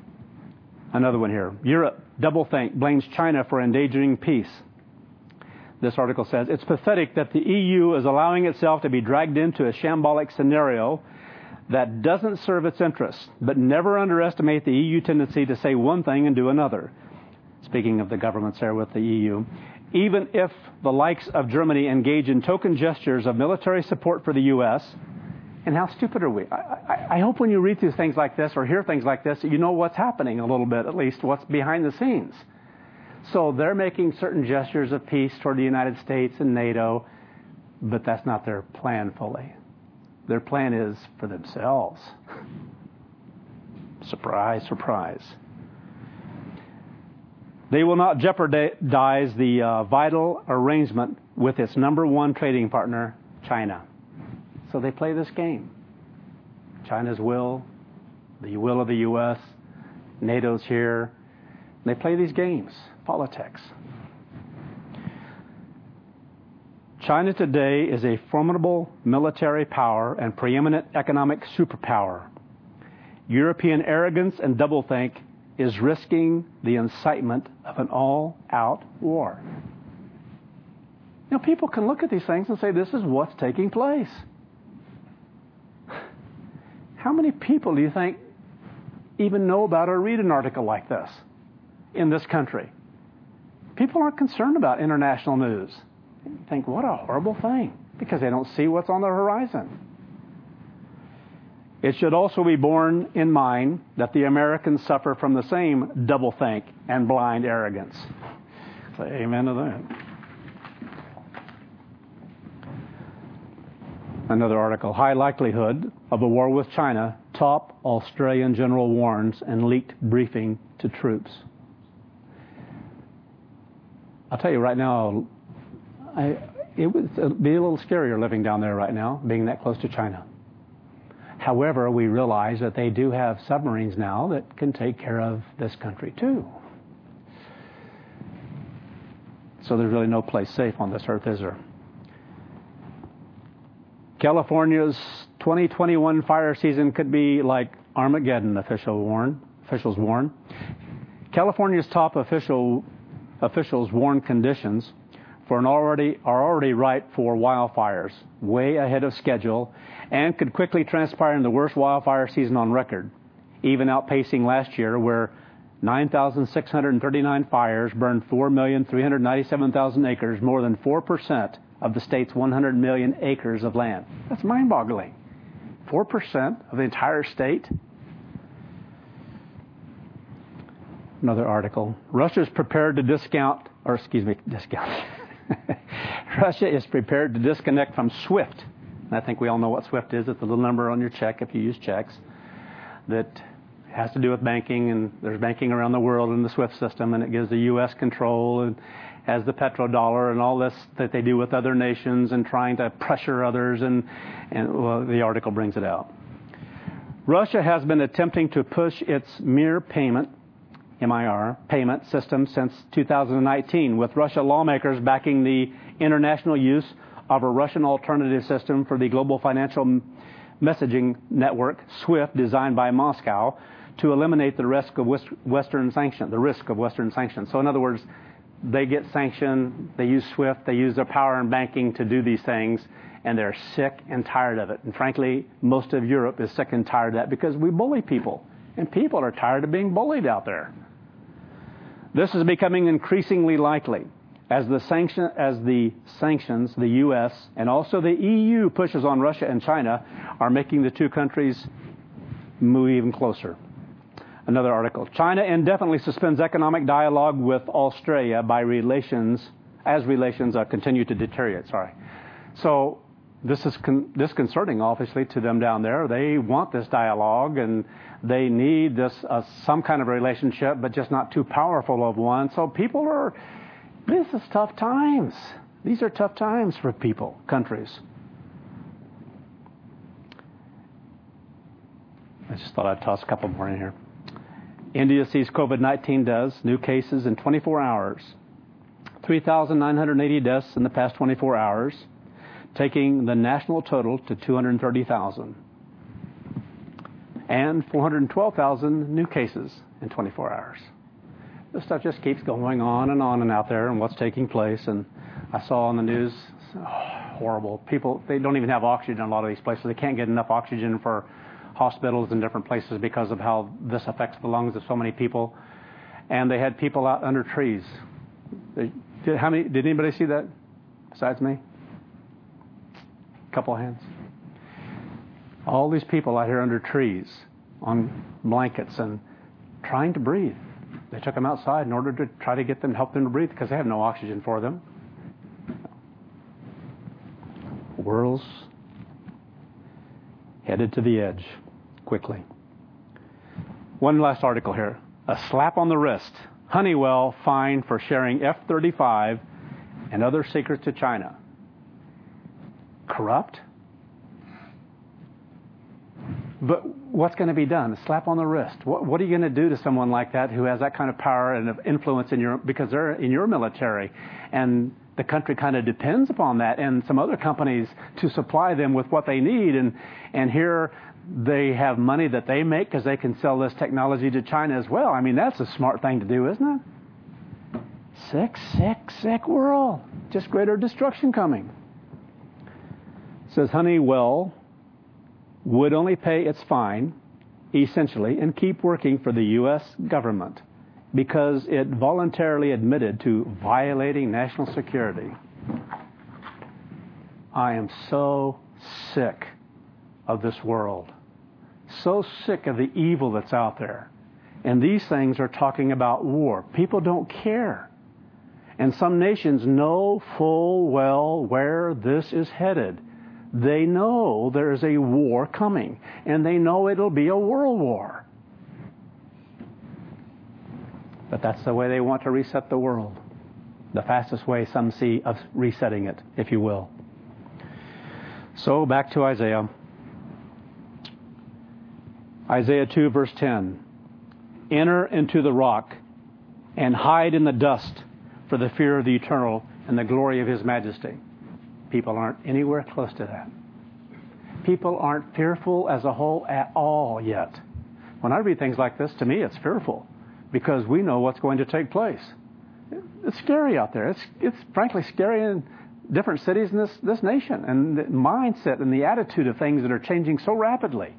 Another one here. Europe, doublethink, blames China for endangering peace. this article says, it's pathetic that the EU is allowing itself to be dragged into a shambolic scenario that doesn't serve its interests, but never underestimate the EU tendency to say one thing and do another. Speaking of the governments there with the EU, even if the likes of Germany engage in token gestures of military support for the U.S., and how stupid are we? I hope when you read through things like this or hear things like this, you know what's happening a little bit, at least what's behind the scenes. So they're making certain gestures of peace toward the United States and NATO, but that's not their plan fully. Their plan is for themselves. Surprise, surprise. They will not jeopardize the vital arrangement with its number one trading partner, China. So they play this game. China's will, the will of the U.S., NATO's here. They play these games, politics. China today is a formidable military power and preeminent economic superpower. European arrogance and doublethink is risking the incitement of an all-out war. Now, people can look at these things and say, this is what's taking place. How many people do you think even know about or read an article like this in this country? People aren't concerned about international news. You think, what a horrible thing, because they don't see what's on the horizon. It should also be borne in mind that the Americans suffer from the same doublethink and blind arrogance. Say amen to that. Another article, high likelihood of a war with China, top Australian general warns and leaked briefing to troops. I'll tell you right now, it would be a little scarier living down there right now, being that close to China. However, we realize that they do have submarines now that can take care of this country too. So there's really no place safe on this earth, is there? California's 2021 fire season could be like Armageddon, officials warn. California's top officials warn conditions are already ripe for wildfires, way ahead of schedule, and could quickly transpire in the worst wildfire season on record, even outpacing last year, where 9,639 fires burned 4,397,000 acres, more than 4% of the state's 100 million acres of land. That's mind-boggling. 4% of the entire state? Another article. Russia is prepared to discount. Russia is prepared to disconnect from SWIFT. And I think we all know what SWIFT is. It's the little number on your check if you use checks. That has to do with banking, and there's banking around the world in the SWIFT system, and it gives the U.S. control and has the petrodollar and all this that they do with other nations and trying to pressure others, and well, the article brings it out. Russia has been attempting to push its MIR payment system since 2019, with Russia lawmakers backing the international use of a Russian alternative system for the global financial messaging network, SWIFT, designed by Moscow to eliminate the risk of Western sanctions. So in other words, they get sanctioned, they use SWIFT, they use their power in banking to do these things, and they're sick and tired of it. And frankly, most of Europe is sick and tired of that because we bully people, and people are tired of being bullied out there. This is becoming increasingly likely as the sanctions, the U.S. and also the EU pushes on Russia and China are making the two countries move even closer. Another article. China indefinitely suspends economic dialogue with Australia as relations continue to deteriorate. So this is disconcerting, obviously, to them down there. They want this dialogue and they need this some kind of relationship, but just not too powerful of one. So this is tough times. These are tough times for people, countries. I just thought I'd toss a couple more in here. India sees COVID-19 deaths, new cases in 24 hours. 3,980 deaths in the past 24 hours, taking the national total to 230,000. And 412,000 new cases in 24 hours. This stuff just keeps going on and out there and what's taking place. And I saw on the news, horrible. People, they don't even have oxygen in a lot of these places. They can't get enough oxygen for hospitals in different places because of how this affects the lungs of so many people. And they had people out under trees. Did anybody see that besides me? A couple of hands. All these people out here under trees on blankets and trying to breathe. They took them outside in order to try to get them, help them to breathe because they have no oxygen for them. World's headed to the edge quickly. One last article here. A slap on the wrist. Honeywell fined for sharing F-35 and other secrets to China. Corrupt? But what's going to be done? A slap on the wrist. What are you going to do to someone like that who has that kind of power and influence because they're in your military, and the country kind of depends upon that and some other companies to supply them with what they need, and here they have money that they make because they can sell this technology to China as well. I mean, that's a smart thing to do, isn't it? Sick world. Just greater destruction coming. It says Honeywell would only pay its fine, essentially, and keep working for the U.S. government because it voluntarily admitted to violating national security. I am so sick of this world. So sick of the evil that's out there. And these things are talking about war. People don't care. And some nations know full well where this is headed. They know there is a war coming, and they know it'll be a world war. But that's the way they want to reset the world. The fastest way some see of resetting it, if you will. So back to Isaiah. Isaiah 2, verse 10. Enter into the rock and hide in the dust for the fear of the eternal and the glory of his majesty. People aren't anywhere close to that. People aren't fearful as a whole at all yet. When I read things like this, to me it's fearful because we know what's going to take place. It's scary out there. It's frankly scary in different cities in this nation, and the mindset and the attitude of things that are changing so rapidly.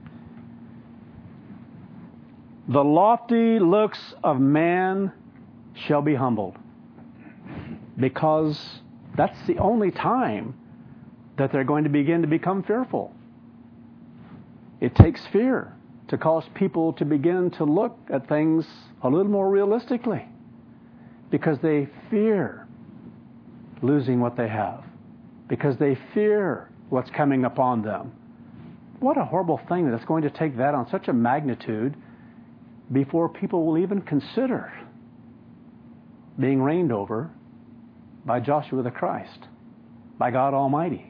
The lofty looks of man shall be humbled, because that's the only time that they're going to begin to become fearful. It takes fear to cause people to begin to look at things a little more realistically, because they fear losing what they have, because they fear what's coming upon them. What a horrible thing that it's going to take that on such a magnitude before people will even consider being reigned over by Joshua the Christ, by God Almighty.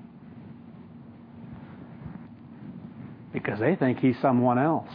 Because they think he's someone else.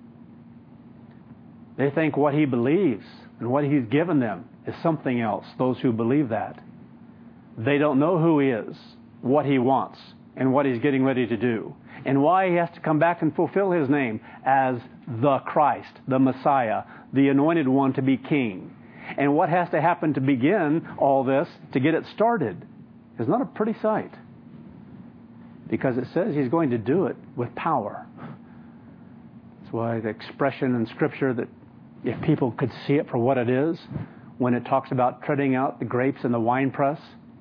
They think what he believes and what he's given them is something else, those who believe that. They don't know who he is, what he wants, and what he's getting ready to do, and why he has to come back and fulfill his name as the Christ, the Messiah, the anointed one to be king. And what has to happen to begin all this, to get it started, is not a pretty sight. Because it says he's going to do it with power. That's why the expression in Scripture that if people could see it for what it is, when it talks about treading out the grapes in the winepress,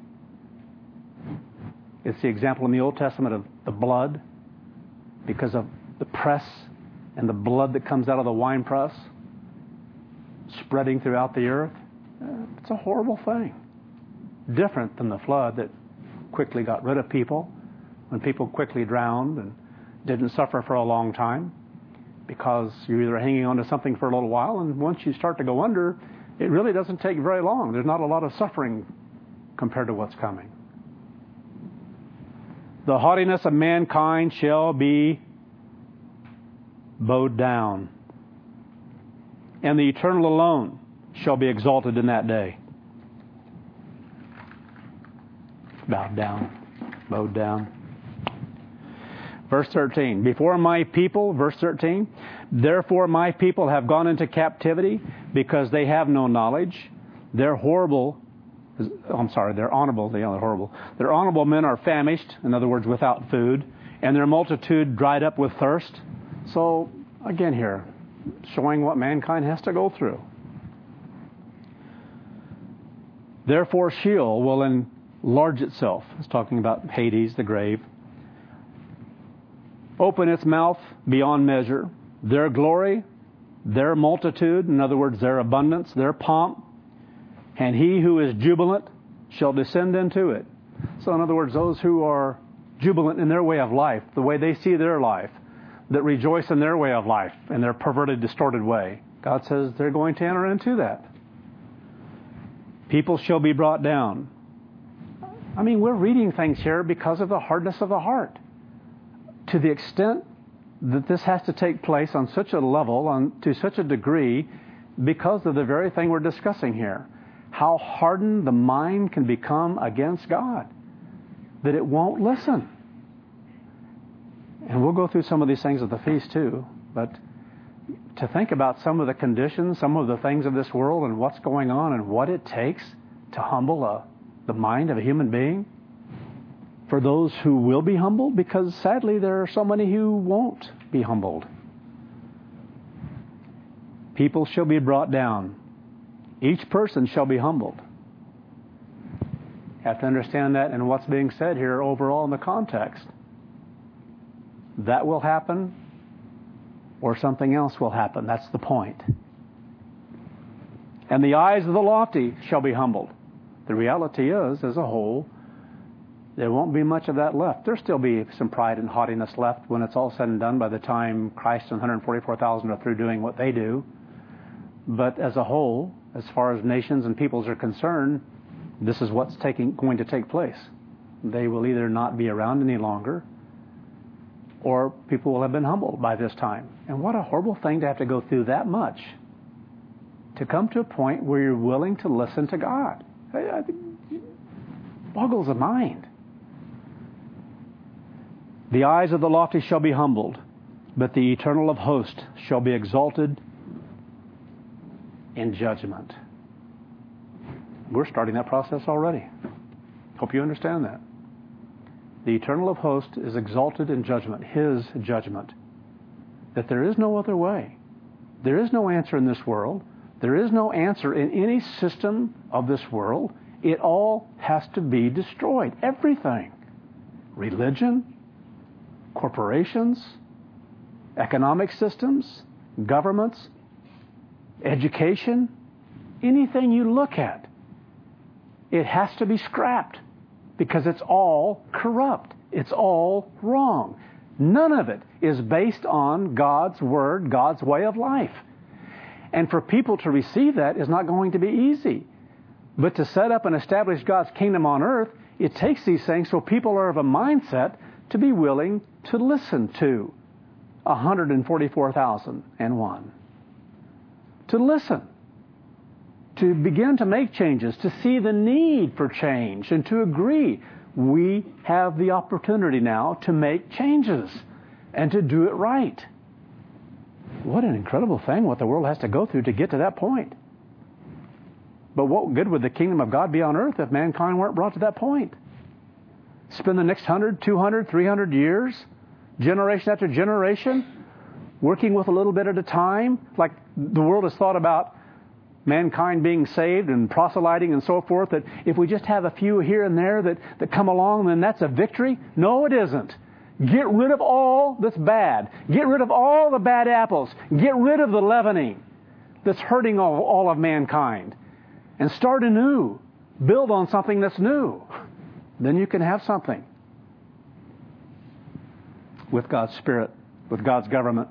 it's the example in the Old Testament of the blood, because of the press and the blood that comes out of the winepress spreading throughout the earth. It's a horrible thing. Different than the flood that quickly got rid of people, when people quickly drowned and didn't suffer for a long time, because you're either hanging on to something for a little while, and once you start to go under, it really doesn't take very long. There's not a lot of suffering compared to what's coming. The haughtiness of mankind shall be bowed down, and the eternal alone shall be exalted in that day. Bowed down, bowed down. Verse 13, before my people, verse 13, therefore my people have gone into captivity because they have no knowledge. Their horrible They're honorable. They're horrible. Their honorable men are famished, in other words, without food, and their multitude dried up with thirst. So, again here, showing what mankind has to go through. Therefore, Sheol will enlarge itself. It's talking about Hades, the grave. Open its mouth beyond measure. Their glory, their multitude, in other words, their abundance, their pomp, and he who is jubilant shall descend into it. So, in other words, those who are jubilant in their way of life, the way they see their life, that rejoice in their way of life, in their perverted, distorted way, God says they're going to enter into that. People shall be brought down. I mean, we're reading things here because of the hardness of the heart. To the extent that this has to take place on such a level, to such a degree, because of the very thing we're discussing here. How hardened the mind can become against God, that it won't listen. And we'll go through some of these things at the feast too, but to think about some of the conditions, some of the things of this world and what's going on and what it takes to humble the mind of a human being, for those who will be humbled, because sadly there are so many who won't be humbled. People shall be brought down. Each person shall be humbled. You have to understand that and what's being said here overall in the context. That will happen, or something else will happen. That's the point. And the eyes of the lofty shall be humbled. The reality is, as a whole, there won't be much of that left. There'll still be some pride and haughtiness left when it's all said and done by the time Christ and 144,000 are through doing what they do. But as a whole, as far as nations and peoples are concerned, this is what's going to take place. They will either not be around any longer, or people will have been humbled by this time. And what a horrible thing to have to go through that much to come to a point where you're willing to listen to God. I think it boggles the mind. The eyes of the lofty shall be humbled, but the eternal of hosts shall be exalted in judgment. We're starting that process already. Hope you understand that. The eternal of hosts is exalted in judgment, his judgment. That there is no other way. There is no answer in this world. There is no answer in any system of this world. It all has to be destroyed. Everything. Religion, corporations, economic systems, governments, education, anything you look at, it has to be scrapped because it's all corrupt. It's all wrong. None of it is based on God's Word, God's way of life. And for people to receive that is not going to be easy. But to set up and establish God's kingdom on earth, it takes these things so people are of a mindset to be willing to listen to 144,001. To listen. To begin to make changes, to see the need for change, and to agree. We have the opportunity now to make changes and to do it right. What an incredible thing what the world has to go through to get to that point. But what good would the kingdom of God be on earth if mankind weren't brought to that point? Spend the next 100, 200, 300 years, generation after generation, working with a little bit at a time, like the world has thought about mankind being saved and proselyting and so forth, that if we just have a few here and there that come along, then that's a victory. No, it isn't. Get rid of all that's bad. Get rid of all the bad apples. Get rid of the leavening that's hurting all of mankind. And start anew. Build on something that's new. Then you can have something. With God's Spirit, with God's government.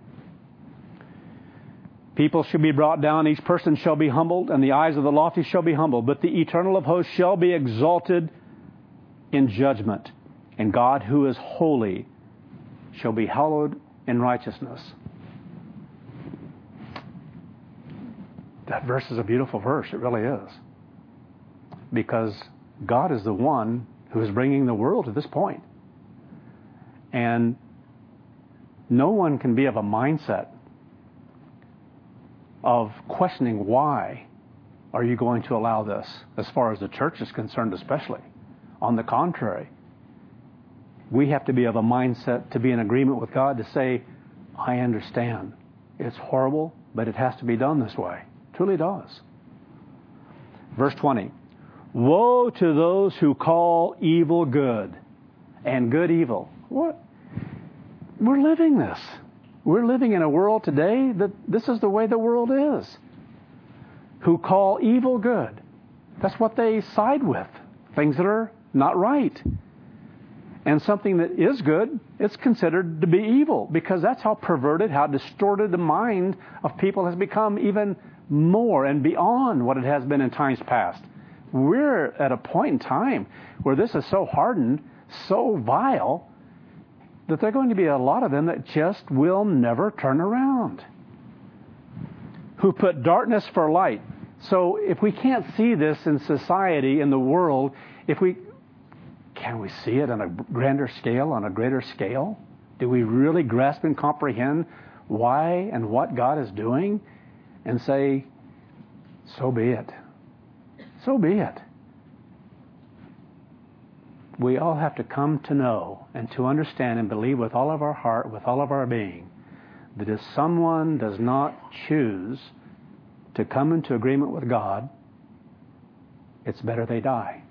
People shall be brought down, each person shall be humbled, and the eyes of the lofty shall be humbled. But the eternal of hosts shall be exalted in judgment. And God, who is holy, shall be hallowed in righteousness. That verse is a beautiful verse. It really is. Because God is the one who is bringing the world to this point. And no one can be of a mindset of questioning why are you going to allow this, as far as the church is concerned especially? On the contrary, we have to be of a mindset to be in agreement with God to say, I understand. It's horrible, but it has to be done this way. It truly does. Verse 20. Woe to those who call evil good and good evil. What? We're living this. We're living in a world today that this is the way the world is. Who call evil good. That's what they side with. Things that are not right. And something that is good, it's considered to be evil, because that's how perverted, how distorted the mind of people has become, even more and beyond what it has been in times past. We're at a point in time where this is so hardened, so vile, that there are going to be a lot of them that just will never turn around. Who put darkness for light. So if we can't see this in society, in the world, can we see it on a grander scale, on a greater scale? Do we really grasp and comprehend why and what God is doing? And say, so be it. So be it. We all have to come to know and to understand and believe with all of our heart, with all of our being, that if someone does not choose to come into agreement with God, it's better they die.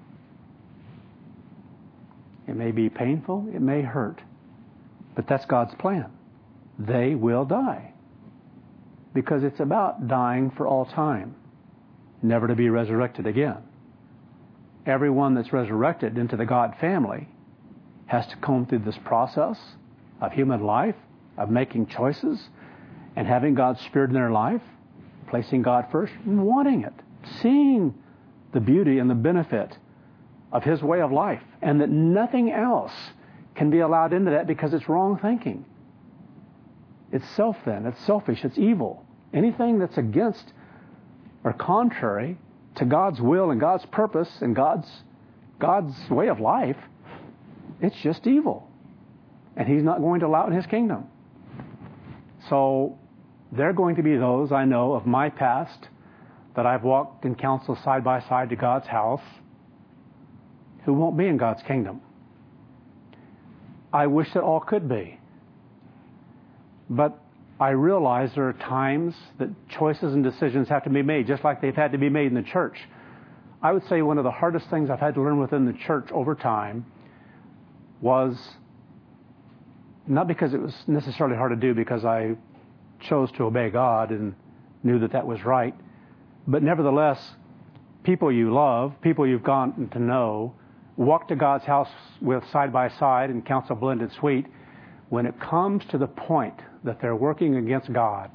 It may be painful, it may hurt, but that's God's plan. They will die. Because it's about dying for all time, never to be resurrected again. Everyone that's resurrected into the God family has to come through this process of human life, of making choices, and having God's Spirit in their life, placing God first, and wanting it, seeing the beauty and the benefit of His way of life, and that nothing else can be allowed into that because it's wrong thinking. It's self-then, it's selfish, it's evil. Anything that's against or contrary to God's will and God's purpose and God's way of life, it's just evil. And He's not going to allow it in His kingdom. So there are going to be those I know of my past that I've walked in counsel side by side to God's house who won't be in God's kingdom. I wish that all could be. But I realize there are times that choices and decisions have to be made, just like they've had to be made in the church. I would say one of the hardest things I've had to learn within the church over time was, not because it was necessarily hard to do because I chose to obey God and knew that that was right, but nevertheless, people you love, people you've gotten to know, walk to God's house with side by side and counsel blended sweet. When it comes to the point that they're working against God,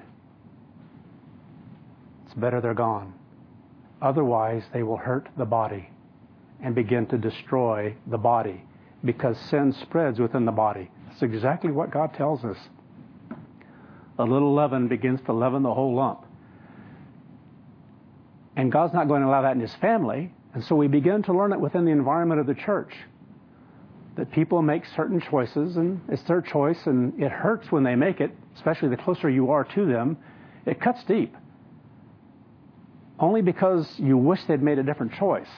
it's better they're gone. Otherwise, they will hurt the body and begin to destroy the body, because sin spreads within the body. That's exactly what God tells us. A little leaven begins to leaven the whole lump. And God's not going to allow that in His family. And so we begin to learn it within the environment of the church. That people make certain choices, and it's their choice, and it hurts when they make it, especially the closer you are to them. It cuts deep. Only because you wish they'd made a different choice.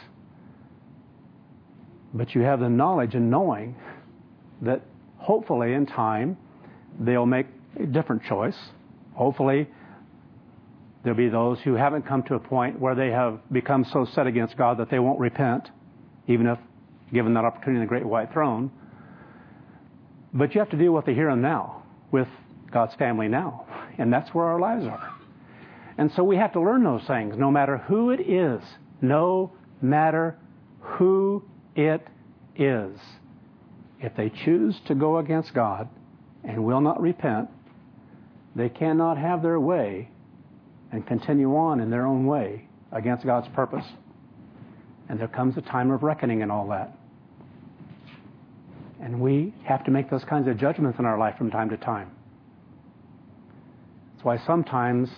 But you have the knowledge and knowing that hopefully in time they'll make a different choice. Hopefully there'll be those who haven't come to a point where they have become so set against God that they won't repent, even if given that opportunity in the great white throne. But you have to deal with the here and now, with God's family now. And that's where our lives are. And so we have to learn those things, no matter who it is. No matter who it is. If they choose to go against God and will not repent, they cannot have their way and continue on in their own way against God's purpose. And there comes a time of reckoning and all that. And we have to make those kinds of judgments in our life from time to time. That's why sometimes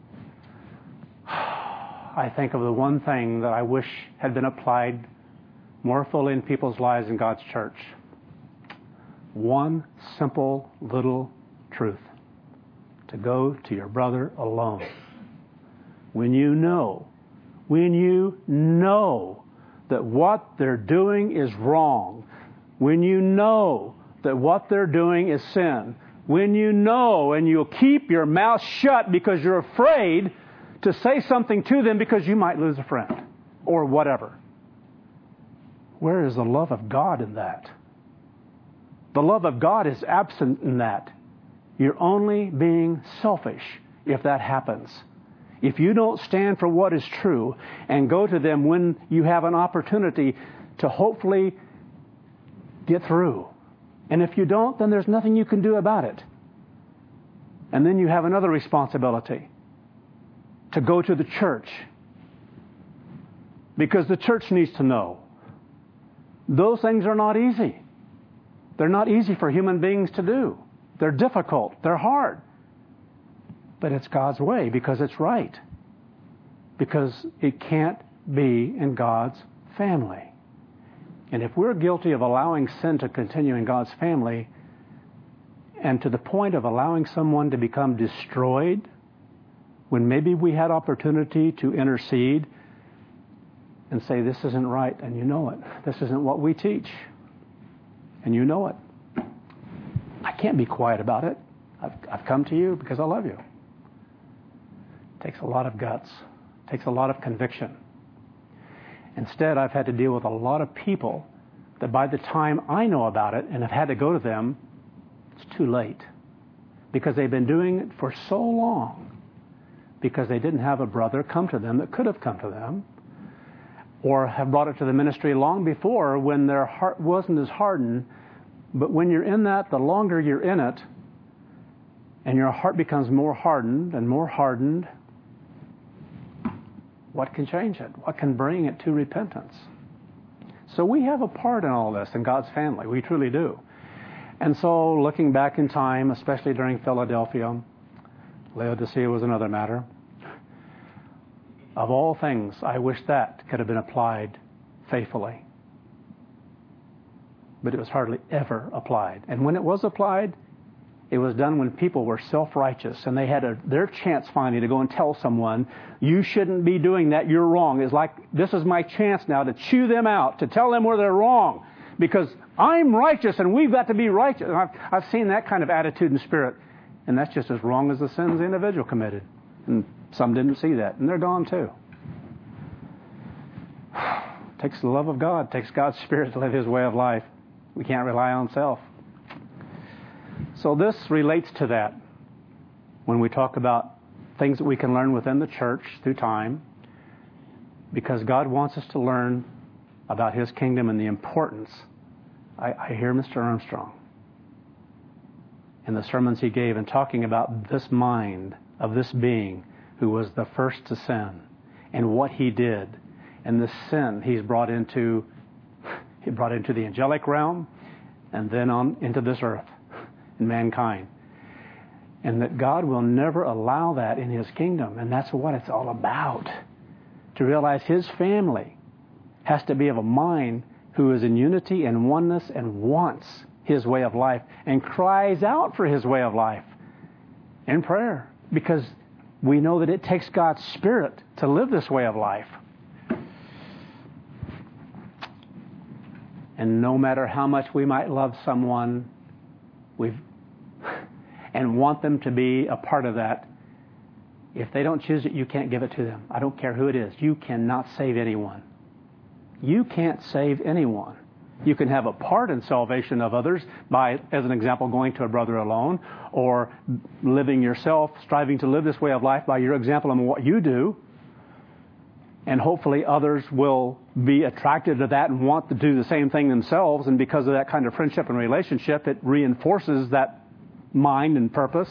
I think of the one thing that I wish had been applied more fully in people's lives in God's church. One simple little truth. To go to your brother alone. When you know when you know that what they're doing is wrong, when you know that what they're doing is sin, when you know and you'll keep your mouth shut because you're afraid to say something to them because you might lose a friend or whatever. Where is the love of God in that? The love of God is absent in that. You're only being selfish if that happens. If you don't stand for what is true and go to them when you have an opportunity to hopefully get through. And if you don't, then there's nothing you can do about it. And then you have another responsibility, to go to the church. Because the church needs to know. Those things are not easy. They're not easy for human beings to do. They're difficult. They're hard. But it's God's way because it's right. Because it can't be in God's family. And if we're guilty of allowing sin to continue in God's family, and to the point of allowing someone to become destroyed, when maybe we had opportunity to intercede and say, this isn't right, and you know it. This isn't what we teach. And you know it. I can't be quiet about it. I've come to you because I love you. It takes a lot of guts. It takes a lot of conviction. Instead, I've had to deal with a lot of people that by the time I know about it and have had to go to them, it's too late. Because they've been doing it for so long. Because they didn't have a brother come to them that could have come to them. Or have brought it to the ministry long before when their heart wasn't as hardened. But when you're in that, the longer you're in it, and your heart becomes more hardened and more hardened, what can change it? What can bring it to repentance? So we have a part in all this in God's family. We truly do. And so looking back in time, especially during Philadelphia, Laodicea was another matter. Of all things, I wish that could have been applied faithfully. But it was hardly ever applied. And when it was applied, it was done when people were self-righteous and they had their chance finally to go and tell someone, you shouldn't be doing that, you're wrong. It's like, this is my chance now to chew them out, to tell them where they're wrong. Because I'm righteous and we've got to be righteous. And I've seen that kind of attitude and spirit. And that's just as wrong as the sins the individual committed. And some didn't see that. And they're gone too. It takes the love of God. It takes God's Spirit to live His way of life. We can't rely on self. So this relates to that when we talk about things that we can learn within the church through time. Because God wants us to learn about His kingdom and the importance. I hear Mr. Armstrong in the sermons he gave and talking about this mind of this being who was the first to sin and what he did and the sin he brought into the angelic realm and then on into this earth and mankind. And that God will never allow that in His kingdom. And that's what it's all about. To realize His family has to be of a mind who is in unity and oneness and wants His way of life and cries out for His way of life in prayer. Because we know that it takes God's Spirit to live this way of life. And no matter how much we might love someone, and want them to be a part of that, if they don't choose it, you can't give it to them. I don't care who it is. You cannot save anyone. You can't save anyone. You can have a part in salvation of others by, as an example, going to a brother alone or living yourself, striving to live this way of life by your example and what you do. And hopefully others will be attracted to that and want to do the same thing themselves. And because of that kind of friendship and relationship, it reinforces that mind and purpose.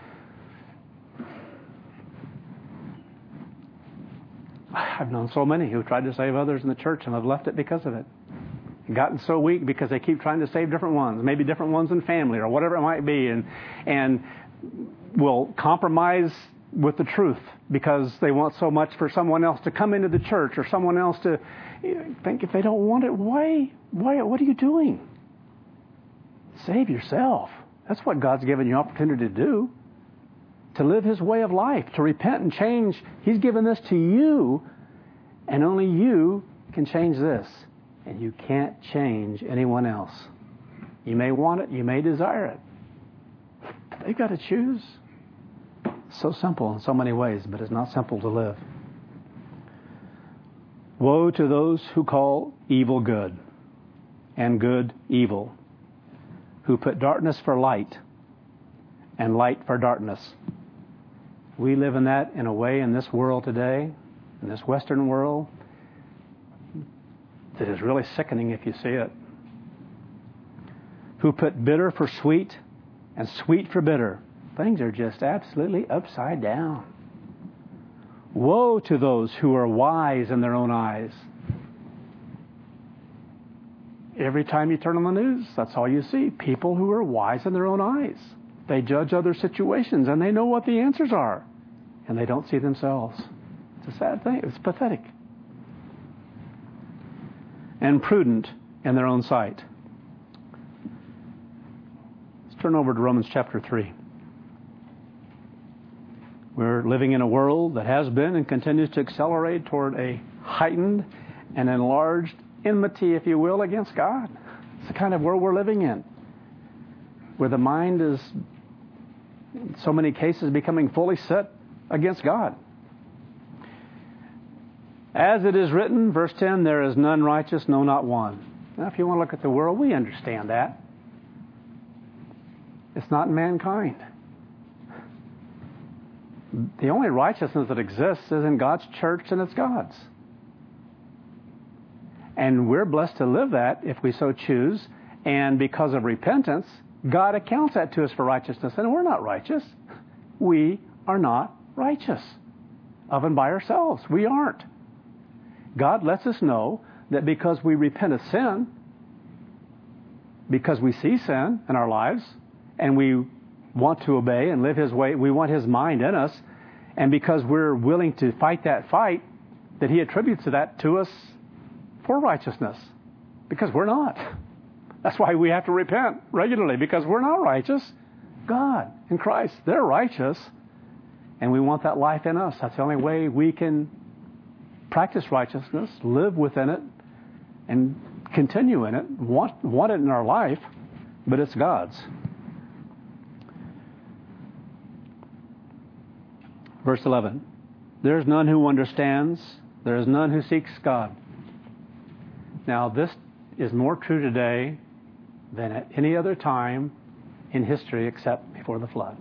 I've known so many who tried to save others in the church and have left it because of it. Gotten so weak because they keep trying to save different ones, maybe different ones in family or whatever it might be, and will compromise with the truth because they want so much for someone else to come into the church or someone else to think if they don't want it, why, what are you doing? Save yourself. That's what God's given you opportunity to do. To live His way of life, to repent and change. He's given this to you And only you can change this. And you can't change anyone else. You may want it, you may desire it. But they've got to choose. So simple in so many ways, but it's not simple to live. Woe to those who call evil good and good evil, who put darkness for light and light for darkness. We live in that in a way in this world today, in this Western world, that is really sickening if you see it. Who put bitter for sweet and sweet for bitter. Things are just absolutely upside down. Woe to those who are wise in their own eyes. Every time you turn on the news, that's all you see. People who are wise in their own eyes. They judge other situations and they know what the answers are. And they don't see themselves. It's a sad thing. It's pathetic. And prudent in their own sight. Let's turn over to Romans chapter 3. We're living in a world that has been and continues to accelerate toward a heightened and enlarged enmity, if you will, against God. It's the kind of world we're living in, where the mind is, in so many cases, becoming fully set against God. As it is written, verse 10, there is none righteous, no, not one. Now, if you want to look at the world, we understand that. It's not mankind. The only righteousness that exists is in God's church, and it's God's. And we're blessed to live that if we so choose. And because of repentance, God accounts that to us for righteousness. And we're not righteous. We are not righteous of and by ourselves. We aren't. God lets us know that because we repent of sin, because we see sin in our lives, and we want to obey and live His way, we want His mind in us, and because we're willing to fight that fight, that He attributes that to us for righteousness. Because we're not. That's why we have to repent regularly, because we're not righteous. God and Christ, they're righteous, and we want that life in us. That's the only way we can practice righteousness, live within it, and continue in it, want it in our life, but it's God's. Verse 11, there is none who understands, there is none who seeks God. Now, this is more true today than at any other time in history except before the flood.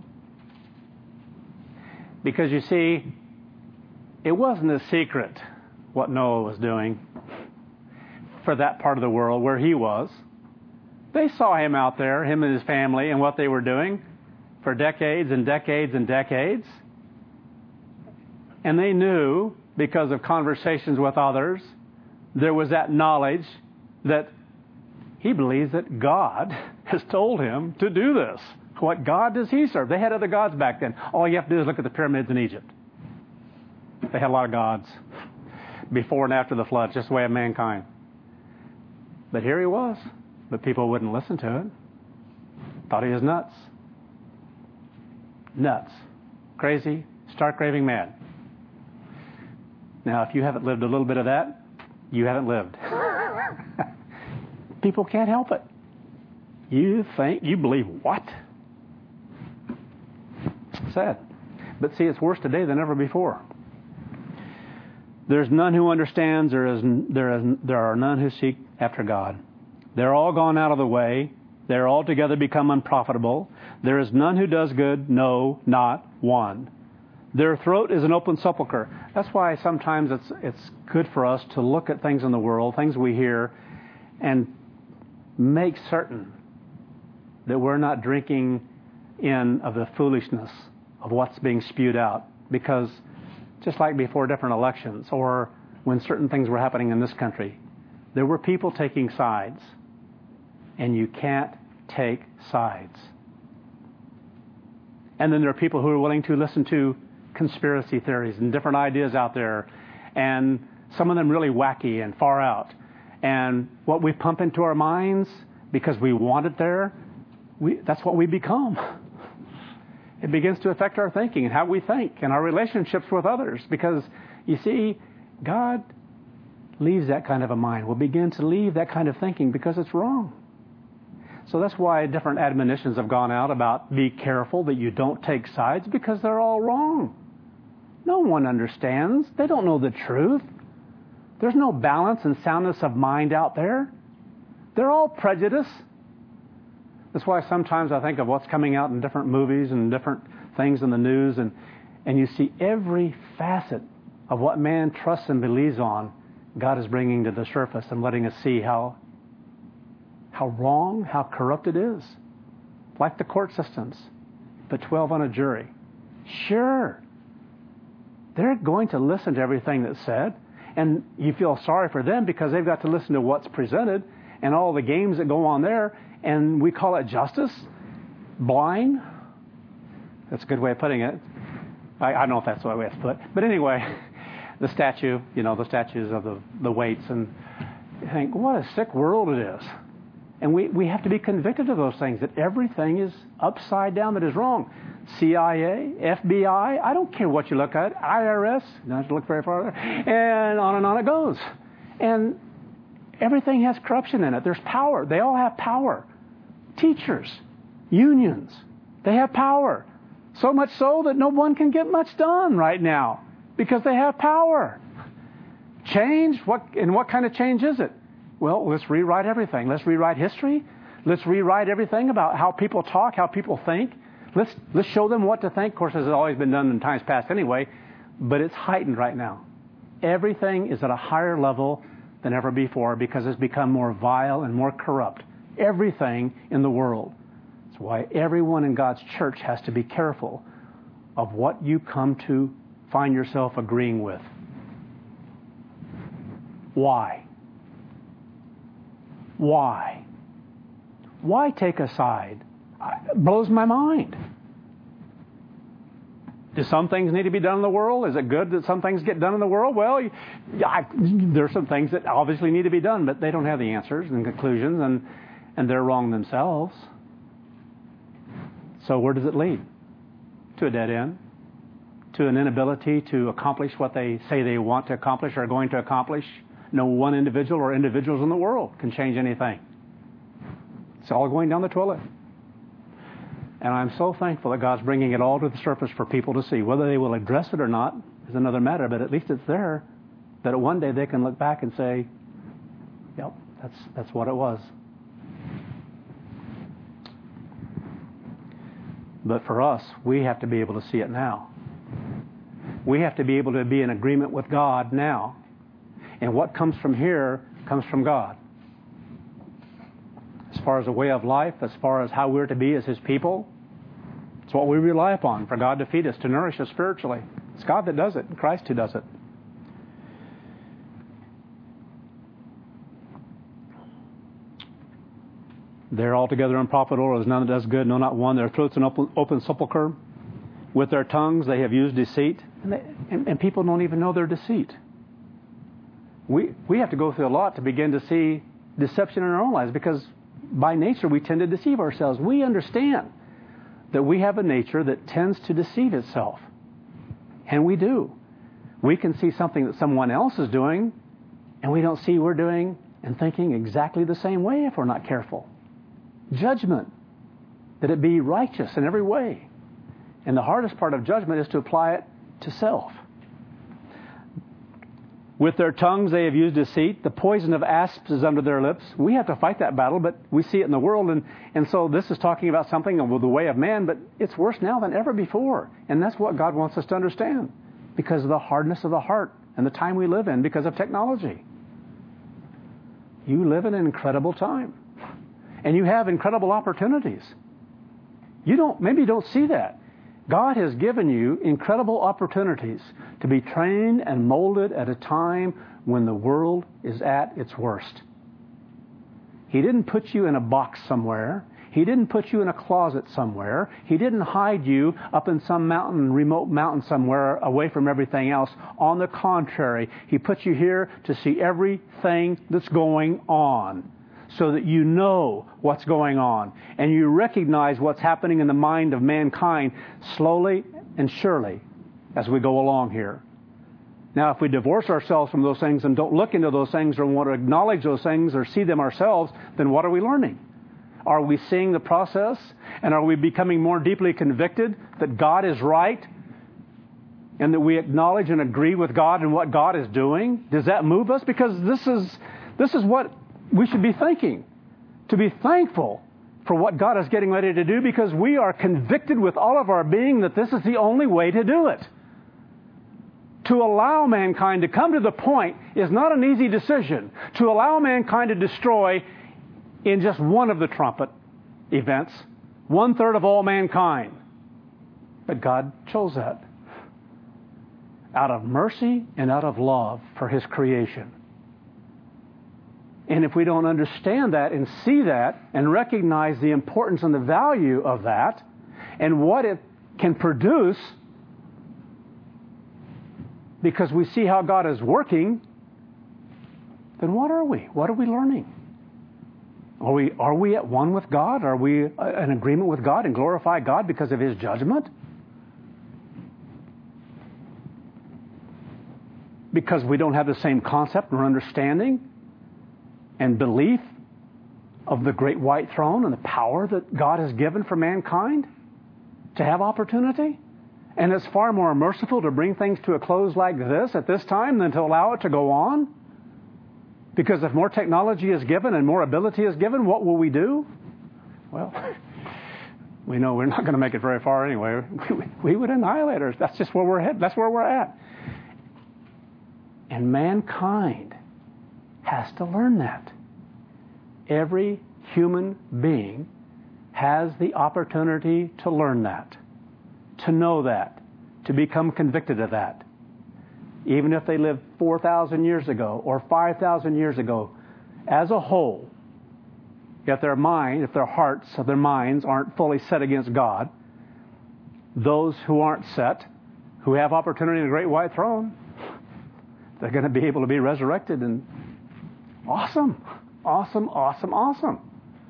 Because you see, it wasn't a secret what Noah was doing for that part of the world where he was. They saw him out there, him and his family, and what they were doing for decades and decades and decades. And they knew, because of conversations with others, there was that knowledge that he believes that God has told him to do this. What God does he serve? They had other gods back then. All you have to do is look at the pyramids in Egypt. They had a lot of gods before and after the flood, just the way of mankind. But here he was. But people wouldn't listen to it. Thought he was nuts. Nuts. Crazy. Stark raving mad. Now, if you haven't lived a little bit of that, you haven't lived. People can't help it. You believe what? Sad. But see, it's worse today than ever before. There's none who understands. There are none who seek after God. They're all gone out of the way. They're altogether become unprofitable. There is none who does good, no, not one. Their throat is an open sepulcher. That's why sometimes it's good for us to look at things in the world, things we hear, and make certain that we're not drinking in of the foolishness of what's being spewed out. Because just like before different elections, or when certain things were happening in this country, there were people taking sides. And you can't take sides. And then there are people who are willing to listen to conspiracy theories and different ideas out there, and some of them really wacky and far out. And what we pump into our minds because we want it there, that's what we become. It begins to affect our thinking and how we think and our relationships with others. Because, you see, God leaves that kind of a mind, will begin to leave that kind of thinking because it's wrong. So that's why different admonitions have gone out about be careful that you don't take sides, because they're all wrong. No one understands. They don't know the truth. There's no balance and soundness of mind out there. They're all prejudice. That's why sometimes I think of what's coming out in different movies and different things in the news, and you see every facet of what man trusts and believes on, God is bringing to the surface and letting us see how wrong, how corrupt it is. Like the court systems. Put 12 on a jury. Sure, they're going to listen to everything that's said, and you feel sorry for them because they've got to listen to what's presented and all the games that go on there, and we call it justice. Blind. That's a good way of putting it. I don't know if that's the way it's put. But anyway, the statue, the statues of the weights, and you think, what a sick world it is. And we have to be convicted of those things, that everything is upside down that is wrong. CIA, FBI, I don't care what you look at, IRS, you don't have to look very far, and on it goes. And everything has corruption in it. There's power. They all have power. Teachers, unions, they have power. So much so that no one can get much done right now because they have power. Change? What kind of change is it? Well, let's rewrite everything. Let's rewrite history. Let's rewrite everything about how people talk, how people think. Let's show them what to think. Of course, this has always been done in times past anyway, but it's heightened right now. Everything is at a higher level than ever before because it's become more vile and more corrupt. Everything in the world. That's why everyone in God's church has to be careful of what you come to find yourself agreeing with. Why? Why? Why take a side? It blows my mind. Do some things need to be done in the world? Is it good that some things get done in the world? Well, there's some things that obviously need to be done, but they don't have the answers and conclusions, and they're wrong themselves. So where does it lead? To a dead end. To an inability to accomplish what they say they want to accomplish or are going to accomplish. No one individual or individuals in the world can change anything. It's all going down the toilet. And I'm so thankful that God's bringing it all to the surface for people to see. Whether they will address it or not is another matter, but at least it's there, that one day they can look back and say, yep, that's what it was. But for us, we have to be able to see it now. We have to be able to be in agreement with God now. And what comes from here comes from God. As far as a way of life, as far as how we're to be as His people, it's what we rely upon for God to feed us, to nourish us spiritually. It's God that does it, and Christ who does it. They're altogether unprofitable. There's none that does good, no, not one. Their throat's an open sepulchre. With their tongues they have used deceit. And people don't even know their deceit. We have to go through a lot to begin to see deception in our own lives, because by nature we tend to deceive ourselves. We understand that we have a nature that tends to deceive itself. And we do. We can see something that someone else is doing, and we don't see we're doing and thinking exactly the same way if we're not careful. Judgment, that it be righteous in every way. And the hardest part of judgment is to apply it to self. With their tongues they have used deceit. The poison of asps is under their lips. We have to fight that battle, but we see it in the world. And so this is talking about something of the way of man, but it's worse now than ever before. And that's what God wants us to understand, because of the hardness of the heart and the time we live in, because of technology. You live in an incredible time. And you have incredible opportunities. Maybe you don't see that. God has given you incredible opportunities to be trained and molded at a time when the world is at its worst. He didn't put you in a box somewhere. He didn't put you in a closet somewhere. He didn't hide you up in some remote mountain somewhere away from everything else. On the contrary, He put you here to see everything that's going on, so that you know what's going on and you recognize what's happening in the mind of mankind slowly and surely as we go along here. Now, if we divorce ourselves from those things and don't look into those things or want to acknowledge those things or see them ourselves, then what are we learning? Are we seeing the process? And are we becoming more deeply convicted that God is right and that we acknowledge and agree with God and what God is doing? Does that move us? Because this is what we should be thinking. To be thankful for what God is getting ready to do, because we are convicted with all of our being that this is the only way to do it. To allow mankind to come to the point is not an easy decision. To allow mankind to destroy in just one of the trumpet events 1/3 of all mankind. But God chose that out of mercy and out of love for His creation. And if we don't understand that and see that and recognize the importance and the value of that and what it can produce, because we see how God is working, then what are we? What are we learning? Are we at one with God? Are we in agreement with God and glorify God because of His judgment? Because we don't have the same concept or understanding and belief of the great white throne and the power that God has given for mankind to have opportunity? And it's far more merciful to bring things to a close like this at this time than to allow it to go on? Because if more technology is given and more ability is given, what will we do? Well, we know we're not going to make it very far anyway. We would annihilate us. That's just where we're headed. That's where we're at. And mankind has to learn that. Every human being has the opportunity to learn that, to know that, to become convicted of that. Even if they lived 4,000 years ago or 5,000 years ago, as a whole, if their hearts or their minds aren't fully set against God, those who aren't set, who have opportunity in the great white throne, they're going to be able to be resurrected and awesome, awesome, awesome, awesome.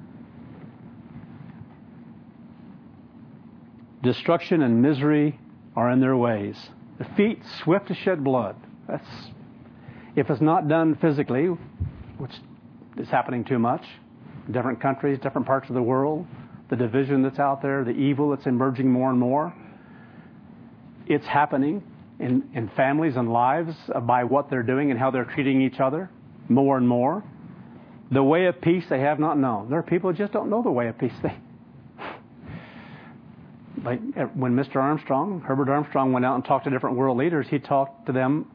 Destruction and misery are in their ways. The feet swift to shed blood. If it's not done physically, which is happening too much, different countries, different parts of the world, the division that's out there, the evil that's emerging more and more, it's happening in families and lives by what they're doing and how they're treating each other more and more. The way of peace they have not known. There are people who just don't know the way of peace. Like when Herbert Armstrong went out and talked to different world leaders, he talked to them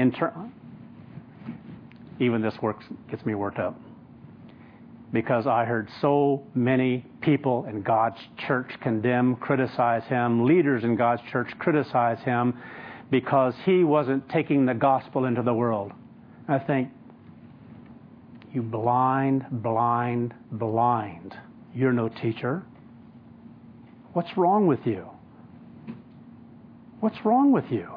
even this gets me worked up. Because I heard so many people in God's church condemn, criticize him, leaders in God's church criticize him because he wasn't taking the gospel into the world. I think, you blind, blind, blind. You're no teacher. What's wrong with you? What's wrong with you?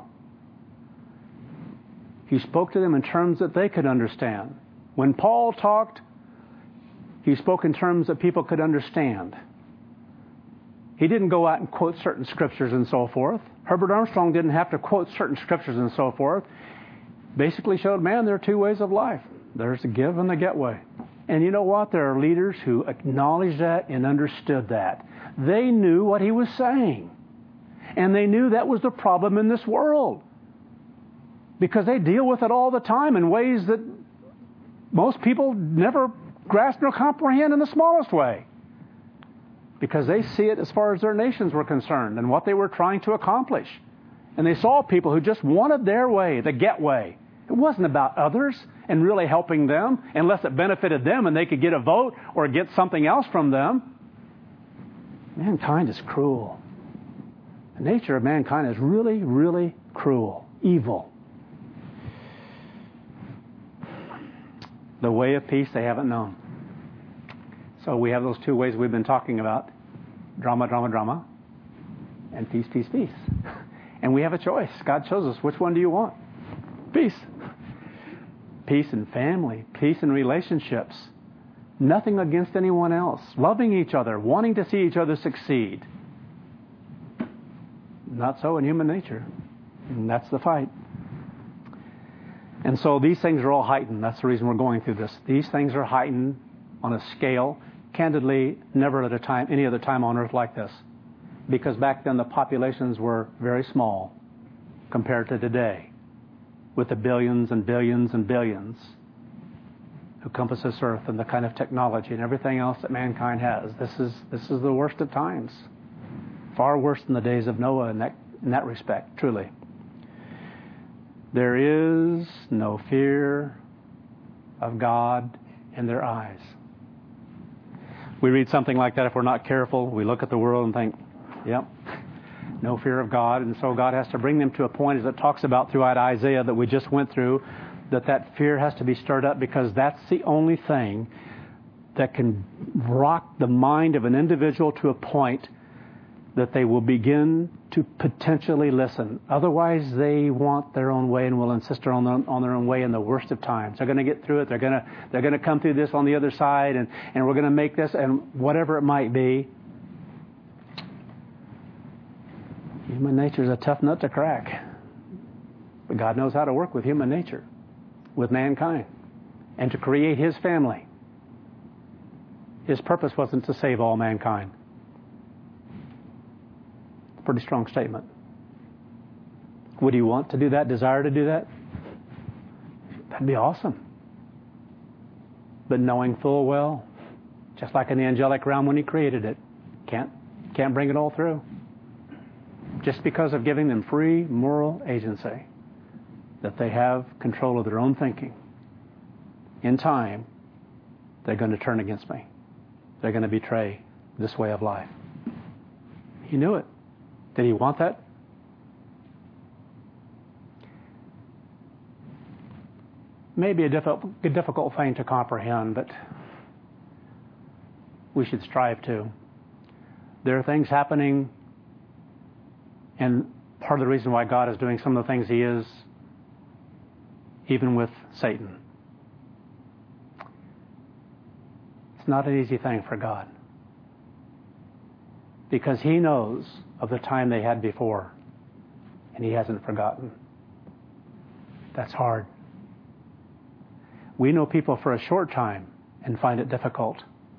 He spoke to them in terms that they could understand. When Paul talked, he spoke in terms that people could understand. He didn't go out and quote certain scriptures and so forth. Herbert Armstrong didn't have to quote certain scriptures and so forth. Basically showed, man, there are two ways of life. There's the give and the get way. And you know what? There are leaders who acknowledged that and understood that. They knew what he was saying. And they knew that was the problem in this world. Because they deal with it all the time in ways that most people never grasp nor comprehend in the smallest way. Because they see it as far as their nations were concerned and what they were trying to accomplish. And they saw people who just wanted their way, the get way. It wasn't about others and really helping them unless it benefited them and they could get a vote or get something else from them. Mankind is cruel. The nature of mankind is really, really cruel, evil. The way of peace they haven't known. So we have those two ways we've been talking about. Drama, drama, drama. And peace, peace, peace. And we have a choice. God shows us, which one do you want? Peace. Peace in family. Peace in relationships. Nothing against anyone else. Loving each other. Wanting to see each other succeed. Not so in human nature. And that's the fight. And so these things are all heightened. That's the reason we're going through this. These things are heightened on a scale, candidly, never at any other time on earth like this. Because back then the populations were very small compared to today, with the billions and billions and billions who compass this earth and the kind of technology and everything else that mankind has. This is the worst of times. Far worse than the days of Noah in that respect, truly. There is no fear of God in their eyes. We read something like that if we're not careful. We look at the world and think, yep, no fear of God. And so God has to bring them to a point, as it talks about throughout Isaiah that we just went through, that fear has to be stirred up, because that's the only thing that can rock the mind of an individual to a point that they will begin to potentially listen. Otherwise, they want their own way and will insist on their own way in the worst of times. They're going to get through it. They're going to come through this on the other side, and we're going to make this, and whatever it might be. Human nature is a tough nut to crack. But God knows how to work with human nature, with mankind, and to create His family. His purpose wasn't to save all mankind. Pretty strong statement. Would He want to do that? Desire to do that? That'd be awesome. But knowing full well, just like in the angelic realm when He created it, can't bring it all through. Just because of giving them free moral agency, that they have control of their own thinking. In time, they're going to turn against me. They're going to betray this way of life. He knew it. Did He want that? Maybe a difficult thing to comprehend, but we should strive to. There are things happening, and part of the reason why God is doing some of the things He is, even with Satan. It's not an easy thing for God, because He knows of the time they had before, and He hasn't forgotten. That's hard. We know people for a short time and find it difficult.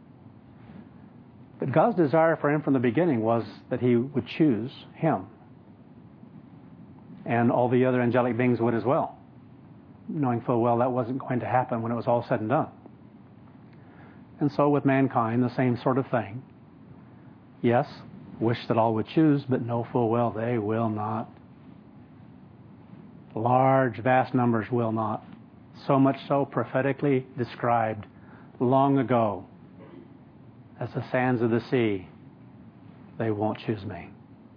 But God's desire for Him from the beginning was that He would choose him. And all the other angelic beings would as well, knowing full well that wasn't going to happen when it was all said and done. And so with mankind, the same sort of thing. Yes, wish that all would choose, but know full well they will not. Large, vast numbers will not. So much so prophetically described long ago as the sands of the sea. They won't choose me.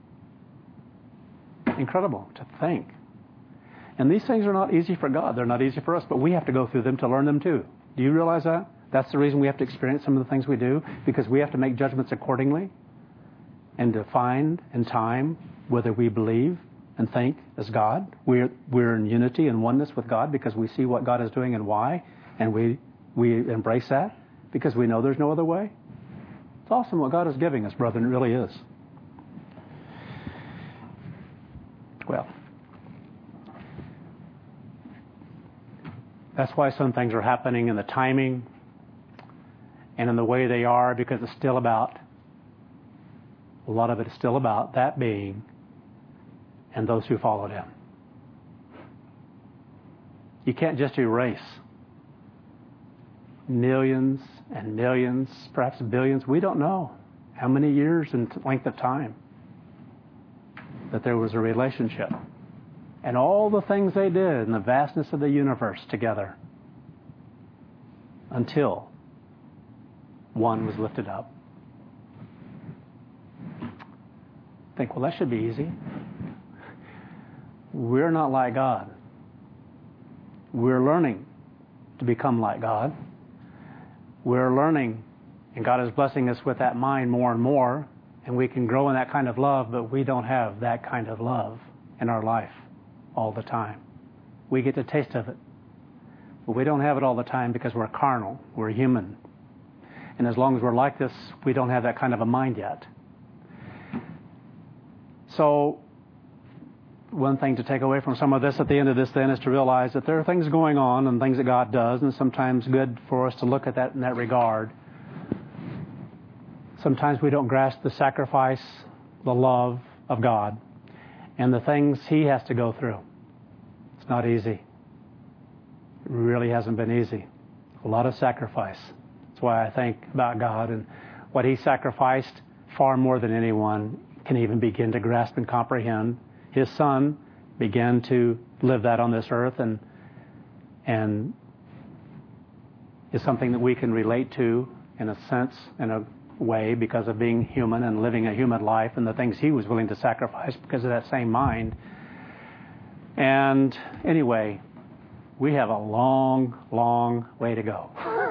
Incredible to think. And these things are not easy for God. They're not easy for us, but we have to go through them to learn them too. Do you realize that? That's the reason we have to experience some of the things we do, because we have to make judgments accordingly and to find in time whether we believe and think as God. We're in unity and oneness with God because we see what God is doing and why, and we embrace that because we know there's no other way. It's awesome what God is giving us, brethren. It really is. Well, that's why some things are happening in the timing and in the way they are, because it's still about, a lot of it is still about that being and those who followed Him. You can't just erase millions and millions, perhaps billions, we don't know how many years and length of time that there was a relationship. And all the things they did in the vastness of the universe together until one was lifted up. Think, well, that should be easy. We're not like God. We're learning to become like God. We're learning, and God is blessing us with that mind more and more, and we can grow in that kind of love, but we don't have that kind of love in our life all the time. We get a taste of it, but we don't have it all the time because we're carnal, we're human. And as long as we're like this, we don't have that kind of a mind yet. So one thing to take away from some of this at the end of this then is to realize that there are things going on and things that God does, and sometimes good for us to look at that in that regard. Sometimes we don't grasp the sacrifice, the love of God, and the things He has to go through. It's not easy. It really hasn't been easy. A lot of sacrifice. That's why I think about God and what He sacrificed far more than anyone can even begin to grasp and comprehend. His Son began to live that on this earth and is something that we can relate to in a sense, in a way, because of being human and living a human life and the things He was willing to sacrifice because of that same mind. And anyway, we have a long, long way to go.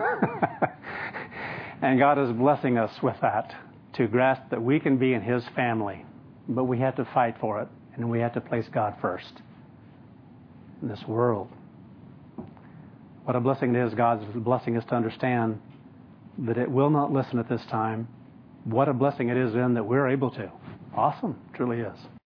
And God is blessing us with that, to grasp that we can be in His family. But we have to fight for it, and we have to place God first in this world. What a blessing it is. God's blessing us to understand that it will not listen at this time. What a blessing it is then that we're able to. Awesome. It truly is.